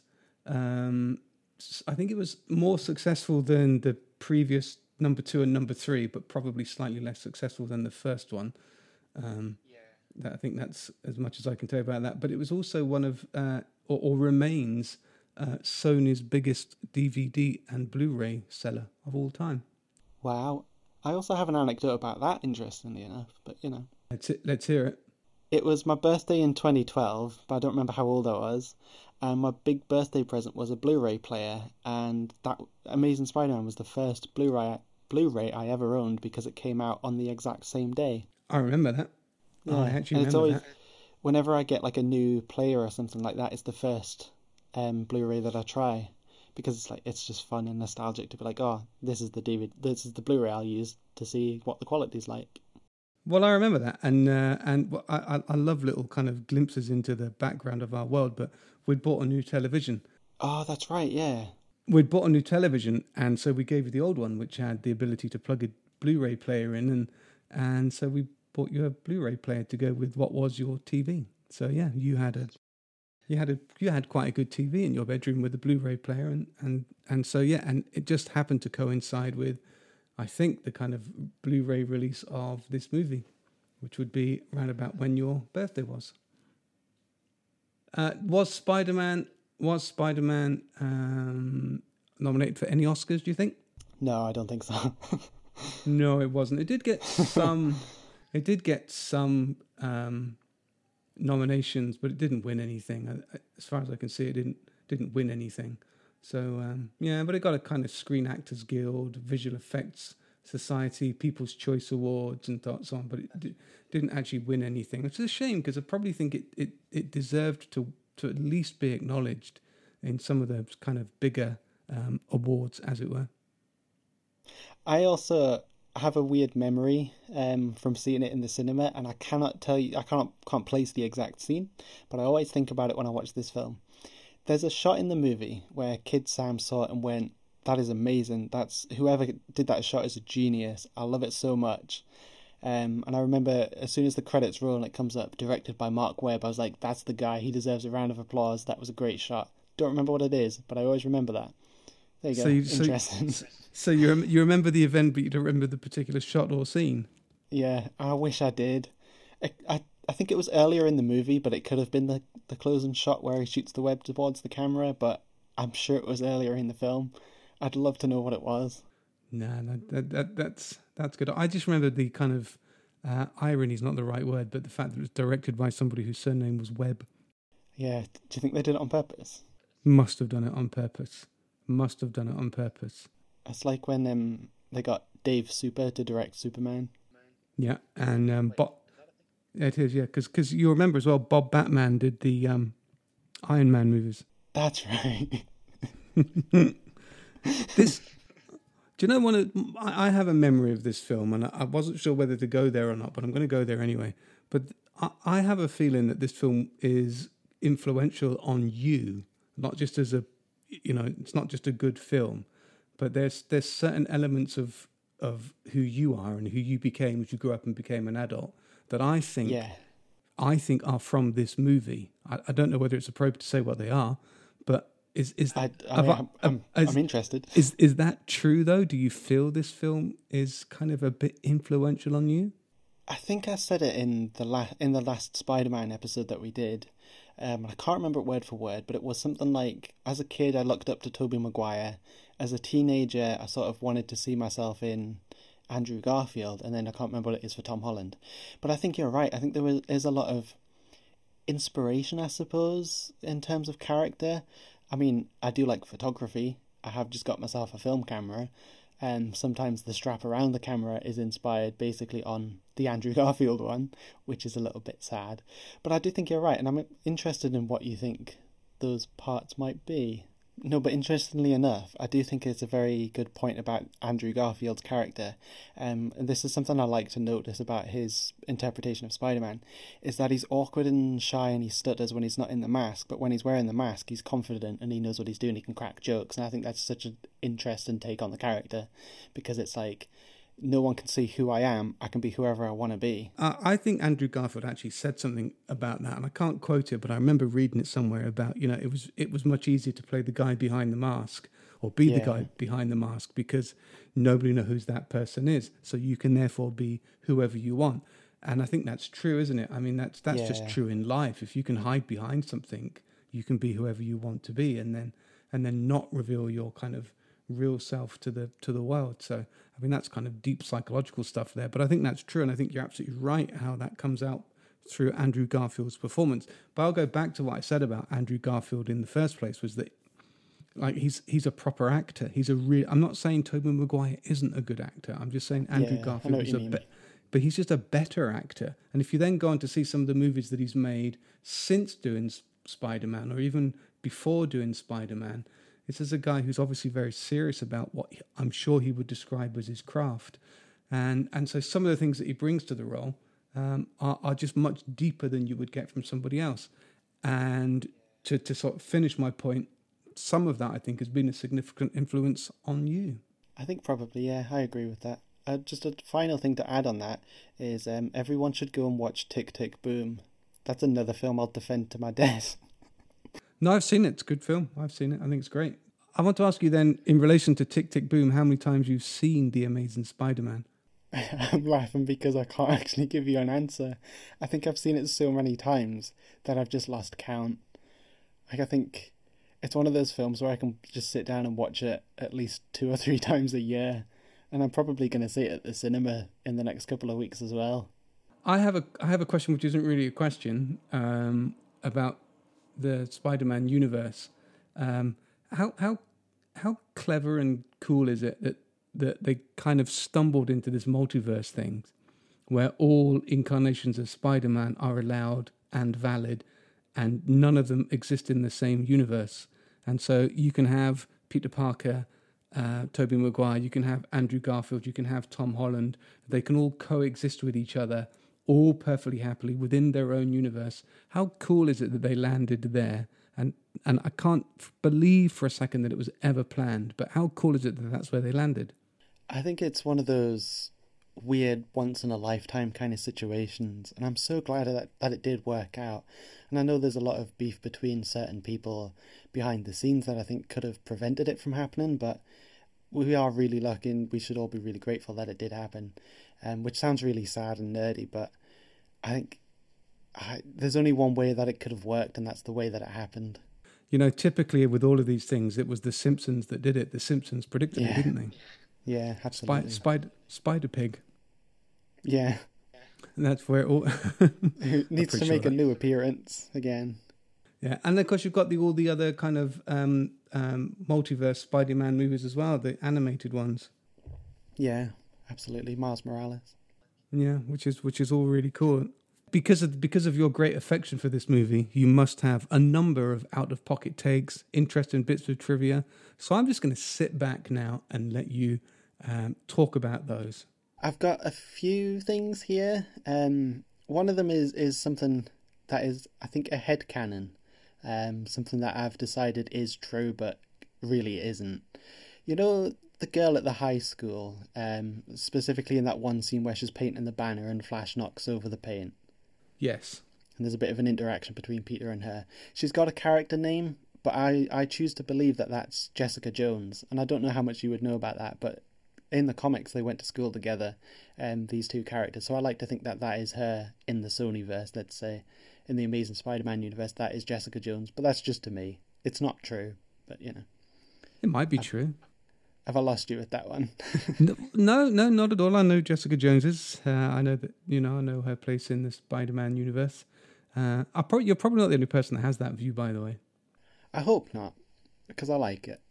Um, I think it was more successful than the previous number two and number three, but probably slightly less successful than the first one. Um, yeah. That, I think that's as much as I can tell you about that. But it was also one of, uh, or, or remains, uh, Sony's biggest D V D and Blu-ray seller of all time. Wow. I also have an anecdote about that, interestingly enough, but you know. Let's, let's hear it. It was my birthday in twenty twelve, but I don't remember how old I was. And my big birthday present was a Blu-ray player, and that Amazing Spider-Man was the first Blu-ray Blu-ray I ever owned, because it came out on the exact same day. I remember that. Yeah. Oh, I actually and it's remember always, that. Whenever I get like a new player or something like that, it's the first um, Blu-ray that I try, because it's like it's just fun and nostalgic to be like, oh, this is the D V D, this is the Blu-ray I'll use to see what the quality's like. Well, I remember that, and uh, and I, I love little kind of glimpses into the background of our world. But we'd bought a new television. Oh, that's right, yeah. We'd bought a new television, and so we gave you the old one, which had the ability to plug a Blu-ray player in, and and so we bought you a Blu-ray player to go with what was your T V. So yeah, you had a you had a you had quite a good T V in your bedroom with a Blu-ray player, and and and so yeah, and it just happened to coincide with, I think, the kind of Blu-ray release of this movie, which would be around about when your birthday was. Uh, was Spider-Man was Spider-Man um, nominated for any Oscars? Do you think? No, I don't think so. No, it wasn't. It did get some. It did get some um, nominations, but it didn't win anything. I- I- As far as I can see, it didn't didn't win anything. So um, yeah, but it got a kind of Screen Actors Guild, Visual Effects Society, People's Choice Awards, and th- so on. But it di- didn't actually win anything, which is a shame because I probably think it, it, it deserved to to at least be acknowledged in some of the kind of bigger um, awards, as it were. I also have a weird memory um, from seeing it in the cinema, and I cannot tell you, I can't can't place the exact scene, but I always think about it when I watch this film. There's a shot in the movie where Kid Sam saw it and went, "That is amazing. That's whoever did that shot is a genius. I love it so much." Um, and I remember as soon as the credits roll and it comes up, directed by Mark Webb, I was like, "That's the guy. He deserves a round of applause. That was a great shot." Don't remember what it is, but I always remember that. There you So go. you, so, Interesting. so you rem- you remember the event, but you don't remember the particular shot or scene. Yeah, I wish I did. I, I I think it was earlier in the movie, but it could have been the, the closing shot where he shoots the web towards the camera, but I'm sure it was earlier in the film. I'd love to know what it was. No, no, that, that that's that's good. I just remember the kind of uh, irony is not the right word, but the fact that it was directed by somebody whose surname was Webb. Yeah, do you think they did it on purpose? Must have done it on purpose. Must have done it on purpose. It's like when um they got Dave Super to direct Superman. Yeah, and um, Bob. It is, yeah, because you remember as well, Bob Batman did the um, Iron Man movies. That's right. This, do you know one of? I I have a memory of this film, and I I wasn't sure whether to go there or not, but I'm going to go there anyway. But I, I have a feeling that this film is influential on you, not just as a, you know, it's not just a good film, but there's there's certain elements of of who you are and who you became as you grew up and became an adult that I think Yeah. I think are from this movie. I, I don't know whether it's appropriate to say what they are, but is is I, I have mean, I- I'm, I'm, is- I'm interested. is is that true though? Do you feel this film is kind of a bit influential on you? I think I said it in the la- in the last Spider-Man episode that we did. Um, I can't remember it word for word, but it was something like, as a kid, I looked up to Tobey Maguire. As a teenager, I sort of wanted to see myself in Andrew Garfield, and then I can't remember what it is for Tom Holland. But I think you're right. I think there was, is a lot of inspiration, I suppose, in terms of character. I mean, I do like photography. I have just got myself a film camera, and sometimes the strap around the camera is inspired basically on the Andrew Garfield one, which is a little bit sad. But I do think you're right, and I'm interested in what you think those parts might be. No, but interestingly enough, I do think it's a very good point about Andrew Garfield's character. Um, and this is something I like to notice about his interpretation of Spider-Man, is that he's awkward and shy and he stutters when he's not in the mask, but when he's wearing the mask, he's confident and he knows what he's doing, he can crack jokes. And I think that's such an interesting take on the character, because it's like, no one can see who I am, I can be whoever I want to be. Uh, I think Andrew Garfield actually said something about that, and I can't quote it, but I remember reading it somewhere about, you know, it was it was much easier to play the guy behind the mask or be the Yeah. guy behind the mask because nobody knows who that person is. So you can therefore be whoever you want. And I think that's true, isn't it? I mean, that's that's just Yeah. true in life. If you can hide behind something, you can be whoever you want to be, and then and then not reveal your kind of real self to the to the world. So I mean, that's kind of deep psychological stuff there, but I think that's true, and I think you're absolutely right how that comes out through Andrew Garfield's performance. But I'll go back to what I said about Andrew Garfield in the first place, was that like he's he's a proper actor. He's a real. I'm not saying Tobey Maguire isn't a good actor. I'm just saying Andrew Yeah, I know Garfield what is you a mean. be- but he's just a better actor. And if you then go on to see some of the movies that he's made since doing S- Spider-Man, or even before doing Spider-Man, this is a guy who's obviously very serious about what he- I'm sure he would describe as his craft. And and so some of the things that he brings to the role um, are, are just much deeper than you would get from somebody else. And to, to sort of finish my point, some of that I think has been a significant influence on you. I think probably, yeah, I agree with that. Uh, just a final thing to add on that is um, everyone should go and watch Tick Tick Boom. That's another film I'll defend to my death. No, I've seen it. It's a good film. I've seen it. I think it's great. I want to ask you then, in relation to Tick Tick Boom, how many times you've seen The Amazing Spider-Man? I'm laughing because I can't actually give you an answer. I think I've seen it so many times that I've just lost count. Like, I think it's one of those films where I can just sit down and watch it at least two or three times a year. And I'm probably going to see it at the cinema in the next couple of weeks as well. I have a I have a question which isn't really a question um, about the Spider-Man universe. Um, how how how clever and cool is it that that they kind of stumbled into this multiverse thing, where all incarnations of Spider-Man are allowed and valid, and none of them exist in the same universe. And so you can have Peter Parker, uh, Tobey Maguire, you can have Andrew Garfield, you can have Tom Holland. They can all coexist with each other, all perfectly happily within their own universe. How cool is it that they landed there? And and I can't f- believe for a second that it was ever planned, but how cool is it that that's where they landed? I think it's one of those weird once in a lifetime kind of situations, and I'm so glad that that it did work out. And I know there's a lot of beef between certain people behind the scenes that I think could have prevented it from happening, but we are really lucky and we should all be really grateful that it did happen. Um, which sounds really sad and nerdy, but I think I, there's only one way that it could have worked, and that's the way that it happened. You know, typically with all of these things, it was the Simpsons that did it. The Simpsons predicted Yeah. it, didn't they? Yeah, absolutely. Spy, spider, Spider Pig. Yeah. And that's where it all... Who needs to pretty make sure a new appearance again. Yeah, and of course you've got the all the other kind of um, um, multiverse Spider-Man movies as well, the animated ones. Yeah, absolutely. Miles Morales. Yeah, which is which is all really cool. Because of because of your great affection for this movie, you must have a number of out-of-pocket takes, interesting bits of trivia. So I'm just going to sit back now and let you um, talk about those. I've got a few things here. Um, one of them is, is something that is, I think, a headcanon. Um, something that I've decided is true, but really isn't. You know, the girl at the high school, um, specifically in that one scene where she's painting the banner and Flash knocks over the paint. Yes. And there's a bit of an interaction between Peter and her. She's got a character name, but I, I choose to believe that that's Jessica Jones. And I don't know how much you would know about that, but in the comics they went to school together, um, these two characters. So I like to think that that is her in the Sonyverse, let's say. In the Amazing Spider-Man universe, that is Jessica Jones. But that's just to me. It's not true, but you know. It might be I've, true. Have I lost you with that one? no, no, not at all. I know Jessica Jones is. Uh, I know that, you know, I know her place in the Spider-Man universe. Uh, I probably, you're probably not the only person that has that view, by the way. I hope not, because I like it.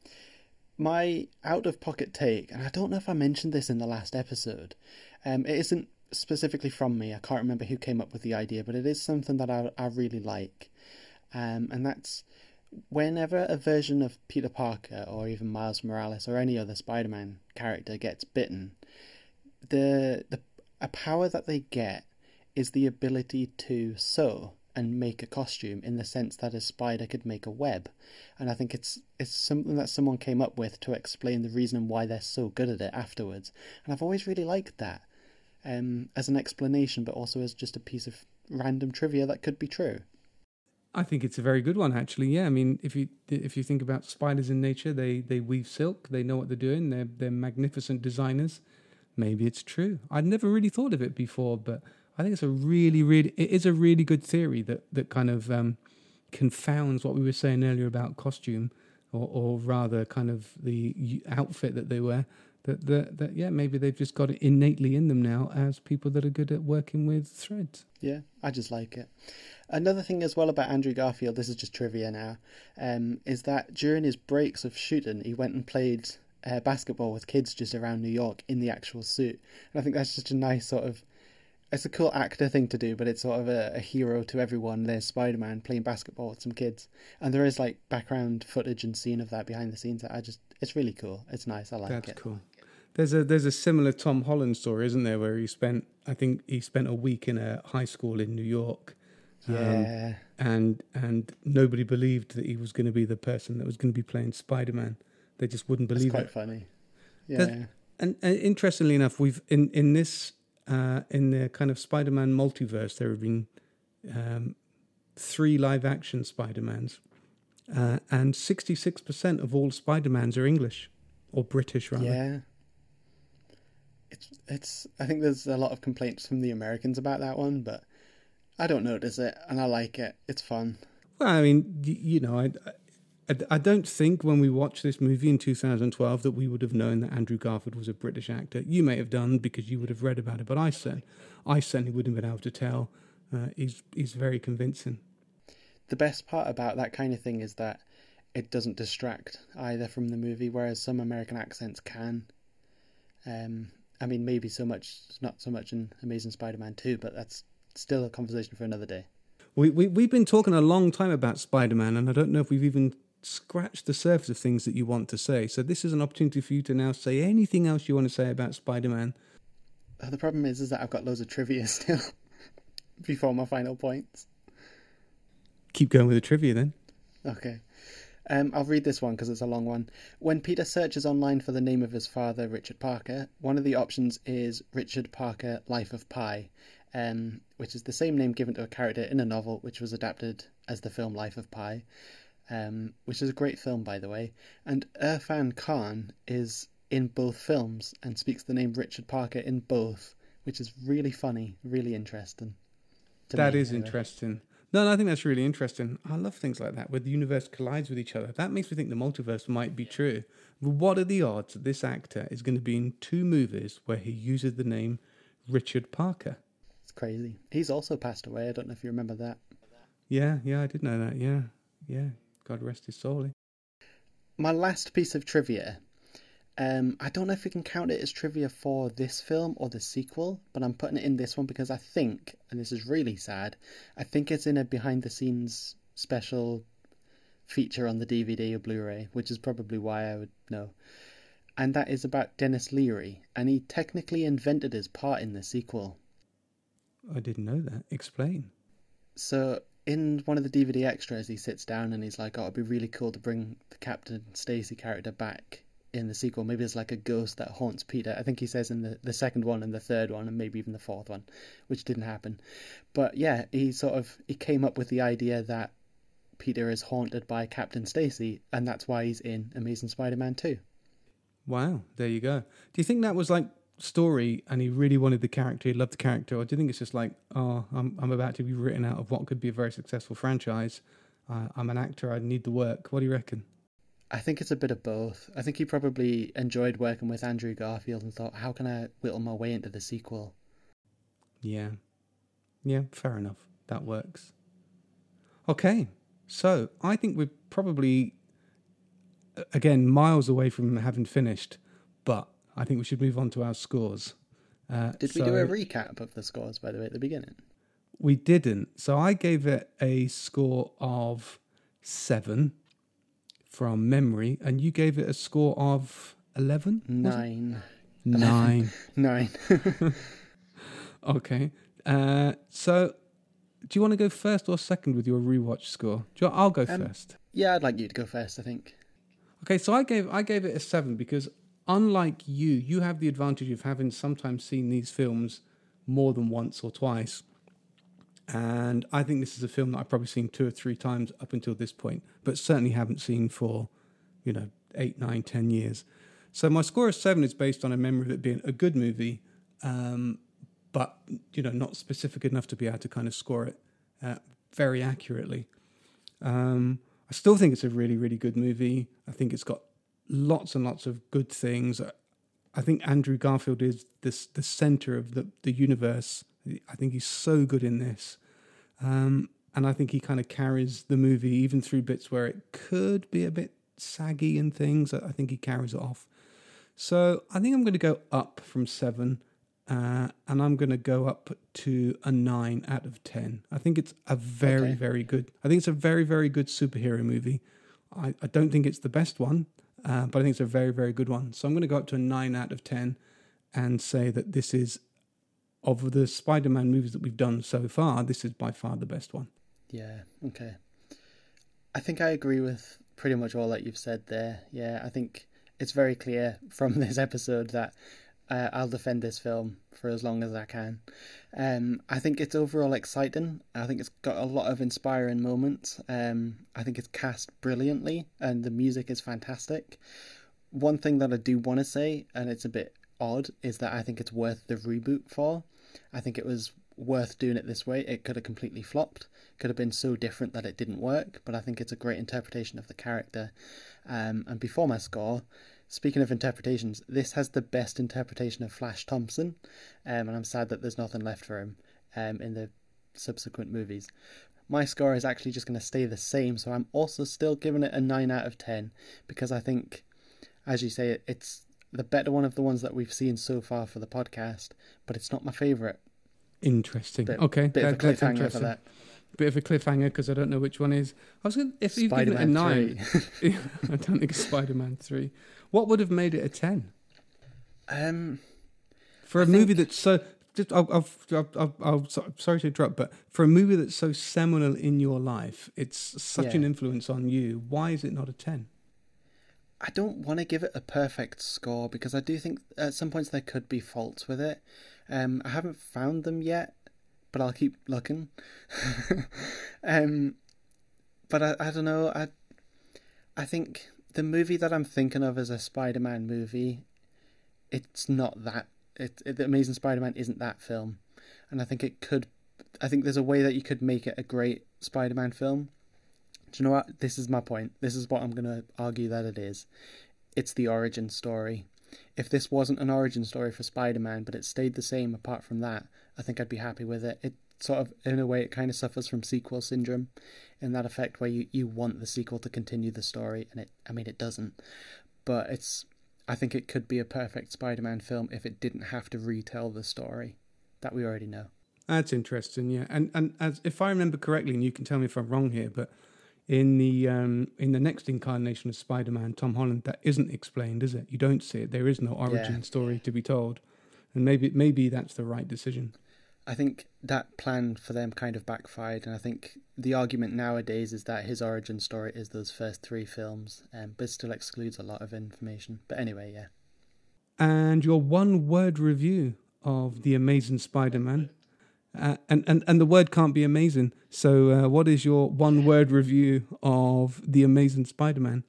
My out-of-pocket take, and I don't know if I mentioned this in the last episode, um, it isn't specifically from me. I can't remember who came up with the idea, but it is something that I, I really like. Um, and that's whenever a version of Peter Parker or even Miles Morales or any other Spider-Man character gets bitten, the the a power that they get is the ability to sew and make a costume, in the sense that a spider could make a web. And I think it's it's something that someone came up with to explain the reason why they're so good at it afterwards. And I've always really liked that um, as an explanation, but also as just a piece of random trivia that could be true. I think it's a very good one, actually. Yeah, I mean, if you if you think about spiders in nature, they, they weave silk. They know what they're doing. They're they're magnificent designers. Maybe it's true. I'd never really thought of it before, but I think it's a really, really it is a really good theory that that kind of um, confounds what we were saying earlier about costume, or or rather, kind of the outfit that they wear. That that that yeah, maybe they've just got it innately in them now as people that are good at working with threads. Yeah, I just like it. Another thing as well about Andrew Garfield, this is just trivia now, um, is that during his breaks of shooting, he went and played uh, basketball with kids just around New York in the actual suit. And I think that's just a nice sort of, it's a cool actor thing to do, but it's sort of a, a hero to everyone. There's Spider-Man playing basketball with some kids. And there is like background footage and scene of that behind the scenes that I just, it's really cool. It's nice. I like That's it. That's cool. There's a there's a similar Tom Holland story, isn't there, where he spent, I think he spent a week in a high school in New York. Yeah. Um, and and nobody believed that he was going to be the person that was going to be playing Spider-Man. They just wouldn't believe That's it. quite funny. Yeah. That, and, and interestingly enough, we've in in this uh, in the kind of Spider-Man multiverse, there have been um, three live-action Spider-Mans, uh, and sixty-six percent of all Spider-Mans are English or British, rather. Yeah. It's it's. I think there's a lot of complaints from the Americans about that one, but I don't notice it, and I like it. It's fun. Well, I mean, y- you know, I, I, I don't think when we watched this movie in two thousand twelve that we would have known that Andrew Garfield was a British actor. You may have done because you would have read about it, but I said, I certainly wouldn't have been able to tell. Uh, he's he's very convincing. The best part about that kind of thing is that it doesn't distract either from the movie, whereas some American accents can. Um, I mean, maybe so much, not so much in Amazing Spider-Man two, but that's still a conversation for another day. We, we, we've been talking a long time about Spider-Man, and I don't know if we've even scratched the surface of things that you want to say. So this is an opportunity for you to now say anything else you want to say about Spider-Man. Uh, the problem is, is that I've got loads of trivia still before my final points. Keep going with the trivia then. Okay. Um, I'll read this one because it's a long one. When Peter searches online for the name of his father, Richard Parker, one of the options is Richard Parker, Life of Pi, um, which is the same name given to a character in a novel which was adapted as the film Life of Pi, um, which is a great film, by the way. And Irfan Khan is in both films and speaks the name Richard Parker in both, which is really funny, really interesting. That me, is anyway. Interesting. No, no, I think that's really interesting. I love things like that, where the universe collides with each other. That makes me think the multiverse might be true. But what are the odds that this actor is going to be in two movies where he uses the name Richard Parker? It's crazy. He's also passed away. I don't know if you remember that. Yeah, yeah, I did know that. Yeah, yeah. God rest his soul. My last piece of trivia. Um, I don't know if we can count it as trivia for this film or the sequel, but I'm putting it in this one because I think, and this is really sad, I think it's in a behind-the-scenes special feature on the D V D or Blu-ray, which is probably why I would know. And that is about Denis Leary, and he technically invented his part in the sequel. I didn't know that. Explain. So, in one of the D V D extras, he sits down and he's like, oh, it'd be really cool to bring the Captain Stacy character back in the sequel. Maybe it's like a ghost that haunts Peter. I think he says in the, the second one and the third one and maybe even the fourth one, which didn't happen. But yeah, he sort of he came up with the idea that Peter is haunted by Captain Stacy, and that's why he's in Amazing Spider-Man two. Wow, there you go. Do you think that was like story and he really wanted the character, he loved the character, or do you think it's just like, oh, I'm I'm about to be written out of what could be a very successful franchise. Uh, I'm an actor, I need the work. What do you reckon? I think it's a bit of both. I think he probably enjoyed working with Andrew Garfield and thought, how can I whittle my way into the sequel? Yeah. Yeah, fair enough. That works. Okay, so I think we're probably, again, miles away from having finished, but I think we should move on to our scores. Uh, Did we so do a recap of the scores, by the way, at the beginning? We didn't. So I gave it a score of seven from memory, and you gave it a score of eleven? Nine. Nine. Nine. Okay. Uh, so, do you want to go first or second with your rewatch score? Do you, I'll go um, first. Yeah, I'd like you to go first, I think. Okay, so I gave I gave it a seven because, unlike you, you have the advantage of having sometimes seen these films more than once or twice. And I think this is a film that I've probably seen two or three times up until this point, but certainly haven't seen for, you know, eight, nine, ten years. So my score of seven is based on a memory of it being a good movie, um, but, you know, not specific enough to be able to kind of score it uh, very accurately. Um, I still think it's a really, really good movie. I think it's got lots and lots of good things. I think Andrew Garfield is this, the center of the, the universe. I think he's so good in this. Um, and I think he kind of carries the movie, even through bits where it could be a bit saggy and things. I think he carries it off. So I think I'm going to go up from seven, uh, and I'm going to go up to a nine out of ten. I think it's a very, okay. very good, I think it's a very, very good superhero movie. I, I don't think it's the best one, uh, but I think it's a very, very good one. So I'm going to go up to a nine out of ten and say that this is, of the Spider-Man movies that we've done so far, this is by far the best one. Yeah, okay. I think I agree with pretty much all that you've said there. Yeah, I think it's very clear from this episode that uh, I'll defend this film for as long as I can. Um, I think it's overall exciting. I think it's got a lot of inspiring moments. Um, I think it's cast brilliantly and the music is fantastic. One thing that I do want to say, and it's a bit odd, is that I think it's worth the reboot for. I think it was worth doing it this way. It could have completely flopped. Could have been so different that it didn't work. But I think it's a great interpretation of the character. Um, and before my score, speaking of interpretations, this has the best interpretation of Flash Thompson. Um, and I'm sad that there's nothing left for him um, in the subsequent movies. My score is actually just going to stay the same, so I'm also still giving it a nine out of ten, because I think, as you say, it's the better one of the ones that we've seen so far for the podcast, but it's not my favourite. Interesting. Bit, okay, bit that, of a that's cliffhanger interesting. for that. Bit of a cliffhanger because I don't know which one is. I was going to, if you've given it a nine, I don't think it's Spider-Man three. What would have made it a ten? Um, for a I movie think... that's so. Just, I'll, I'll, I'll, I'll, I'll, sorry to interrupt, but for a movie that's so seminal in your life, it's such yeah. an influence on you. Why is it not a ten? I don't want to give it a perfect score because I do think at some points there could be faults with it. Um, I haven't found them yet, but I'll keep looking. um, but I, I don't know. I, I think the movie that I'm thinking of as a Spider-Man movie, it's not that. It, it, the Amazing Spider-Man isn't that film, and I think it could. I think there's a way that you could make it a great Spider-Man film. Do you know what? This is my point. This is what I'm going to argue that it is. It's the origin story. If this wasn't an origin story for Spider-Man, but it stayed the same apart from that, I think I'd be happy with it. It sort of, in a way, it kind of suffers from sequel syndrome, in that effect where you, you want the sequel to continue the story, and it. I mean, it doesn't. But it's. I think it could be a perfect Spider-Man film if it didn't have to retell the story that we already know. That's interesting, yeah. And and as if I remember correctly, and you can tell me if I'm wrong here, but in the um, in the next incarnation of Spider-Man, Tom Holland, that isn't explained, is it? You don't see it. There is no origin yeah. story to be told, and maybe maybe that's the right decision. I think that plan for them kind of backfired, and I think the argument nowadays is that his origin story is those first three films, um, but still excludes a lot of information. But anyway, yeah. And your one-word review of The Amazing Spider-Man, uh, and, and, and the word can't be amazing, so uh, what is your one-word review of The Amazing Spider-Man?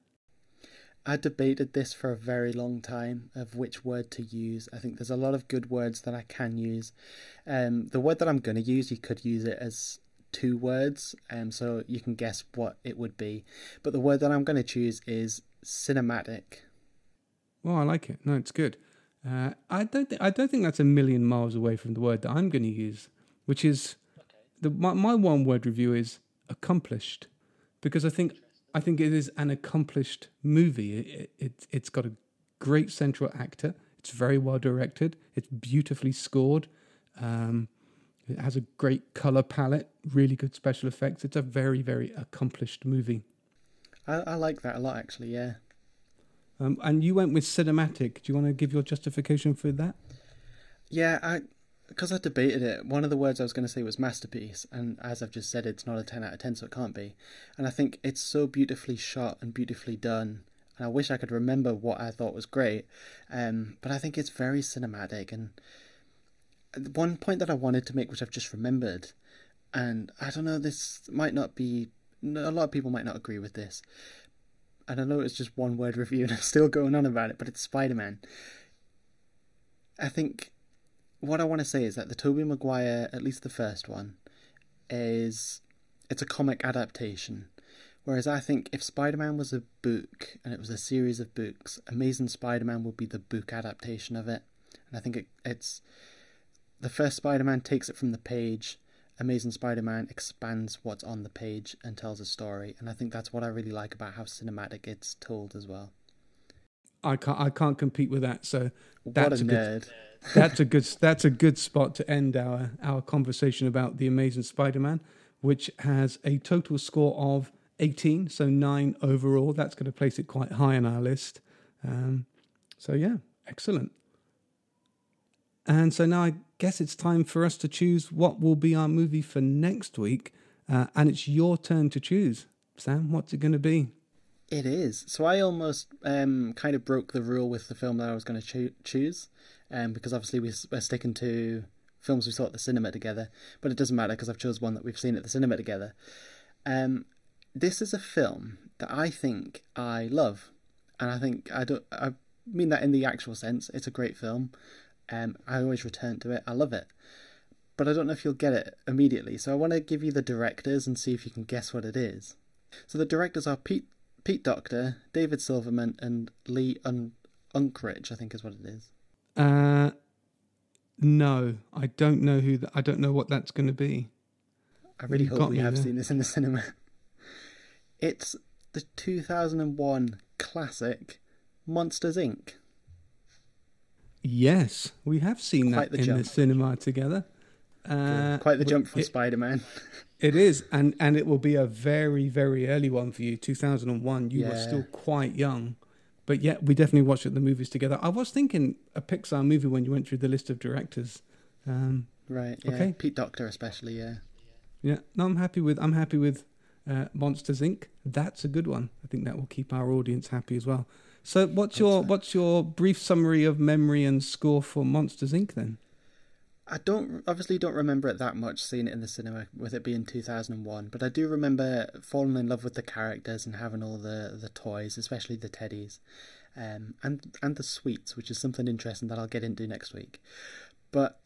I debated this for a very long time of which word to use. I think there's a lot of good words that I can use. Um, the word that I'm going to use, you could use it as two words, um, so you can guess what it would be. But the word that I'm going to choose is cinematic. Well, I like it. No, it's good. Uh, I don't. Th- I don't think that's a million miles away from the word that I'm going to use, which is okay. the my, my one-word review is accomplished, because I think. I think it is an accomplished movie. It, it, it's got a great central actor. It's very well directed. It's beautifully scored. Um, it has a great colour palette, really good special effects. It's a very, very accomplished movie. I, I like that a lot, actually, yeah. Um, and you went with cinematic. Do you want to give your justification for that? Yeah, I... Because I debated it, one of the words I was going to say was masterpiece, and as I've just said, it's not a ten out of ten, so it can't be. And I think it's so beautifully shot and beautifully done, and I wish I could remember what I thought was great, um, but I think it's very cinematic. And one point that I wanted to make, which I've just remembered, and I don't know, this might not be, a lot of people might not agree with this, and I know it's just one word review and I'm still going on about it, but it's Spider-Man. I think... What I want to say is that the Tobey Maguire, at least the first one, is it's a comic adaptation. Whereas I think if Spider-Man was a book and it was a series of books, Amazing Spider-Man would be the book adaptation of it. And I think it, it's the first Spider-Man takes it from the page. Amazing Spider-Man expands what's on the page and tells a story. And I think that's what I really like about how cinematic it's told as well. I can't. I can't compete with that. So that's what a, a nerd. Good, that's a good. That's a good spot to end our our conversation about The Amazing Spider-Man, which has a total score of eighteen, so nine overall. That's going to place it quite high on our list. Um, so yeah, excellent. And so now I guess it's time for us to choose what will be our movie for next week, uh, and it's your turn to choose. Sam, what's it going to be? It is. So I almost um, kind of broke the rule with the film that I was going to cho- choose, um, because obviously we, we're sticking to films we saw at the cinema together, but it doesn't matter because I've chose one that we've seen at the cinema together. Um, this is a film that I think I love, and I think I don't. I mean that in the actual sense. It's a great film. Um, I always return to it. I love it. but I don't know if you'll get it immediately. So I want to give you the directors and see if you can guess what it is. So the directors are Pete Pete Docter, David Silverman, and Lee Un- Unkrich, I think is what it is. Uh, no, I don't know who. The, I don't know what that's going to be. I really You hope got we me have there. seen this in the cinema. It's the two thousand one classic Monsters, Incorporated. Yes, we have seen Quite that the in jump. the cinema together. Uh, Quite the jump from it, Spider-Man. It is, and, and it will be a very, very early one for you. two thousand one, you were Yeah. still quite young. But yeah, we definitely watched the movies together. I was thinking a Pixar movie when you went through the list of directors. Um, Right, yeah. Okay. Pete Docter especially, yeah. yeah, no, I'm happy with I'm happy with uh, Monsters, Incorporated. That's a good one. I think that will keep our audience happy as well. So, what's your so. what's your brief summary of memory and score for Monsters, Incorporated then? I don't obviously don't remember it that much seeing it in the cinema with it being two thousand one, but I do remember falling in love with the characters and having all the, the toys, especially the teddies, um, and and the sweets, which is something interesting that I'll get into next week. But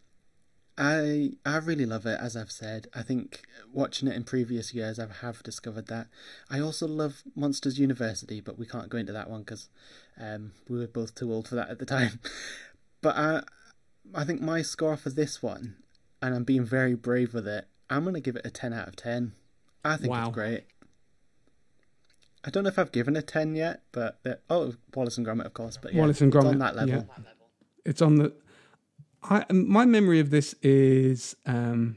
I I really love it, as I've said. I think watching it in previous years, I have discovered that. I also love Monsters University, but we can't go into that one because um, we were both too old for that at the time. But I. I think my score for this one, and I'm being very brave with it, I'm going to give it a ten out of ten. I think Wow. it's great. I don't know if I've given a ten yet, but... Uh, oh, Wallace and Gromit, of course. But yeah, Wallace and it's Gromit, on that level. yeah. It's on the. I my memory of this is um,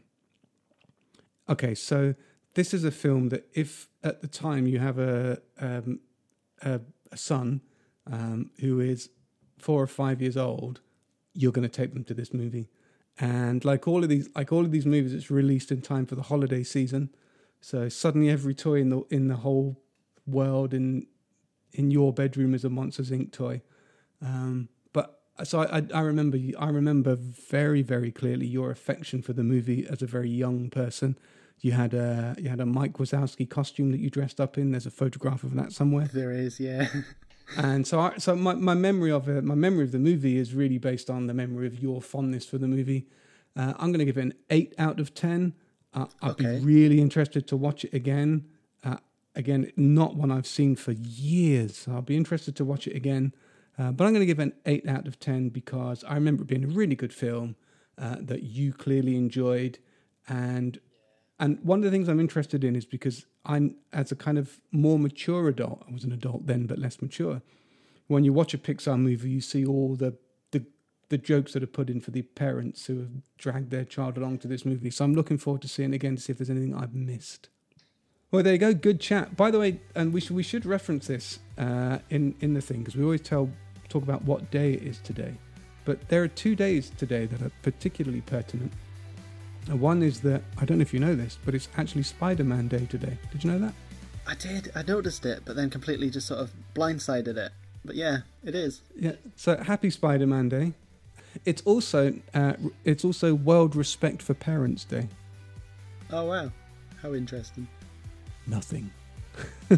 okay. So this is a film that if at the time you have a um, a, a son um, who is four or five years old, you're going to take them to this movie. And like all of these, like all of these movies, it's released in time for the holiday season. So suddenly, every toy in the in the whole world in in your bedroom is a Monsters, Incorporated toy. Um, but so I, I, I remember I remember very very clearly your affection for the movie as a very young person. You had a you had a Mike Wazowski costume that you dressed up in. There's a photograph of that somewhere. There is, yeah. And so, I, so my, my memory of it, my memory of the movie is really based on the memory of your fondness for the movie. Uh, I'm going to give it an eight out of ten. Uh, I'd Okay. be really interested to watch it again. Uh, again, not one I've seen for years. So I'll be interested to watch it again. Uh, but I'm going to give it an eight out of ten because I remember it being a really good film uh, that you clearly enjoyed. And and one of the things I'm interested in is because I'm, as a kind of more mature adult, I was an adult then, but less mature. When you watch a Pixar movie, you see all the, the the jokes that are put in for the parents who have dragged their child along to this movie. So I'm looking forward to seeing it again to see if there's anything I've missed. Well, there you go. Good chat. By the way, and we should we should reference this uh, in in the thing because we always tell talk about what day it is today, but there are two days today that are particularly pertinent. And one is that, I don't know if you know this, but it's actually Spider-Man Day today. Did you know that? I did. I noticed it, but then completely just sort of blindsided it. But yeah, it is. Yeah. So happy Spider-Man Day. It's also uh, it's also World Respect for Parents Day. Oh, wow. How interesting. Nothing. I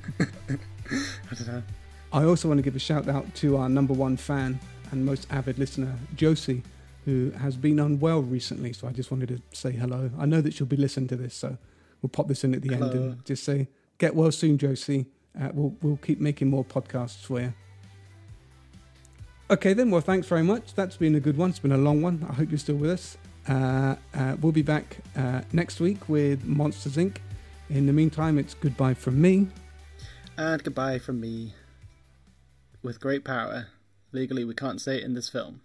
don't know. I also want to give a shout out to our number one fan and most avid listener, Josie, who has been unwell recently. So I just wanted to say hello. I know that she'll be listening to this, so we'll pop this in at the Hello. end and just say, get well soon, Josie. Uh, we'll we'll keep making more podcasts for you. Okay then, well, thanks very much. That's been a good one. It's been a long one. I hope you're still with us. Uh, uh, we'll be back uh, next week with Monsters, Incorporated. In the meantime, it's goodbye from me. And goodbye from me. With great power. Legally, we can't say it in this film.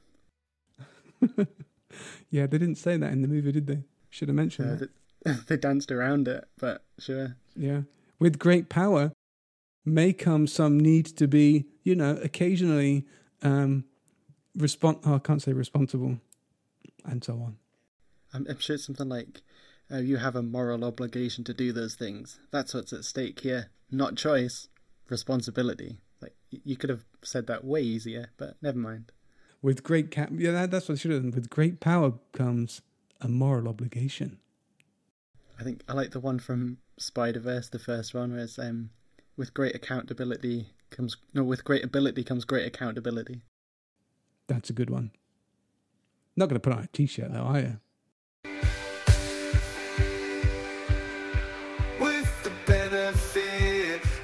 Yeah, they didn't say that in the movie, did they? Should have mentioned Uh, that. they, they danced around it, but sure. Yeah. With great power may come some need to be, you know, occasionally um, respon Oh, I can't say responsible, and so on. I'm, I'm sure it's something like, uh, you have a moral obligation to do those things. That's what's at stake here. Not choice, responsibility. Like, y- you could have said that way easier, but never mind. With great cap, yeah, that, that's what I should have done. With great power comes a moral obligation. I think I like the one from Spider-Verse, the first one, where it's, um, with great accountability comes, no, with great ability comes great accountability. That's a good one. Not going to put on a t-shirt though, are you?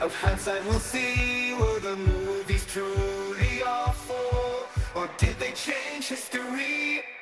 of hindsight we'll see, were the movies truly awful, or did they change history?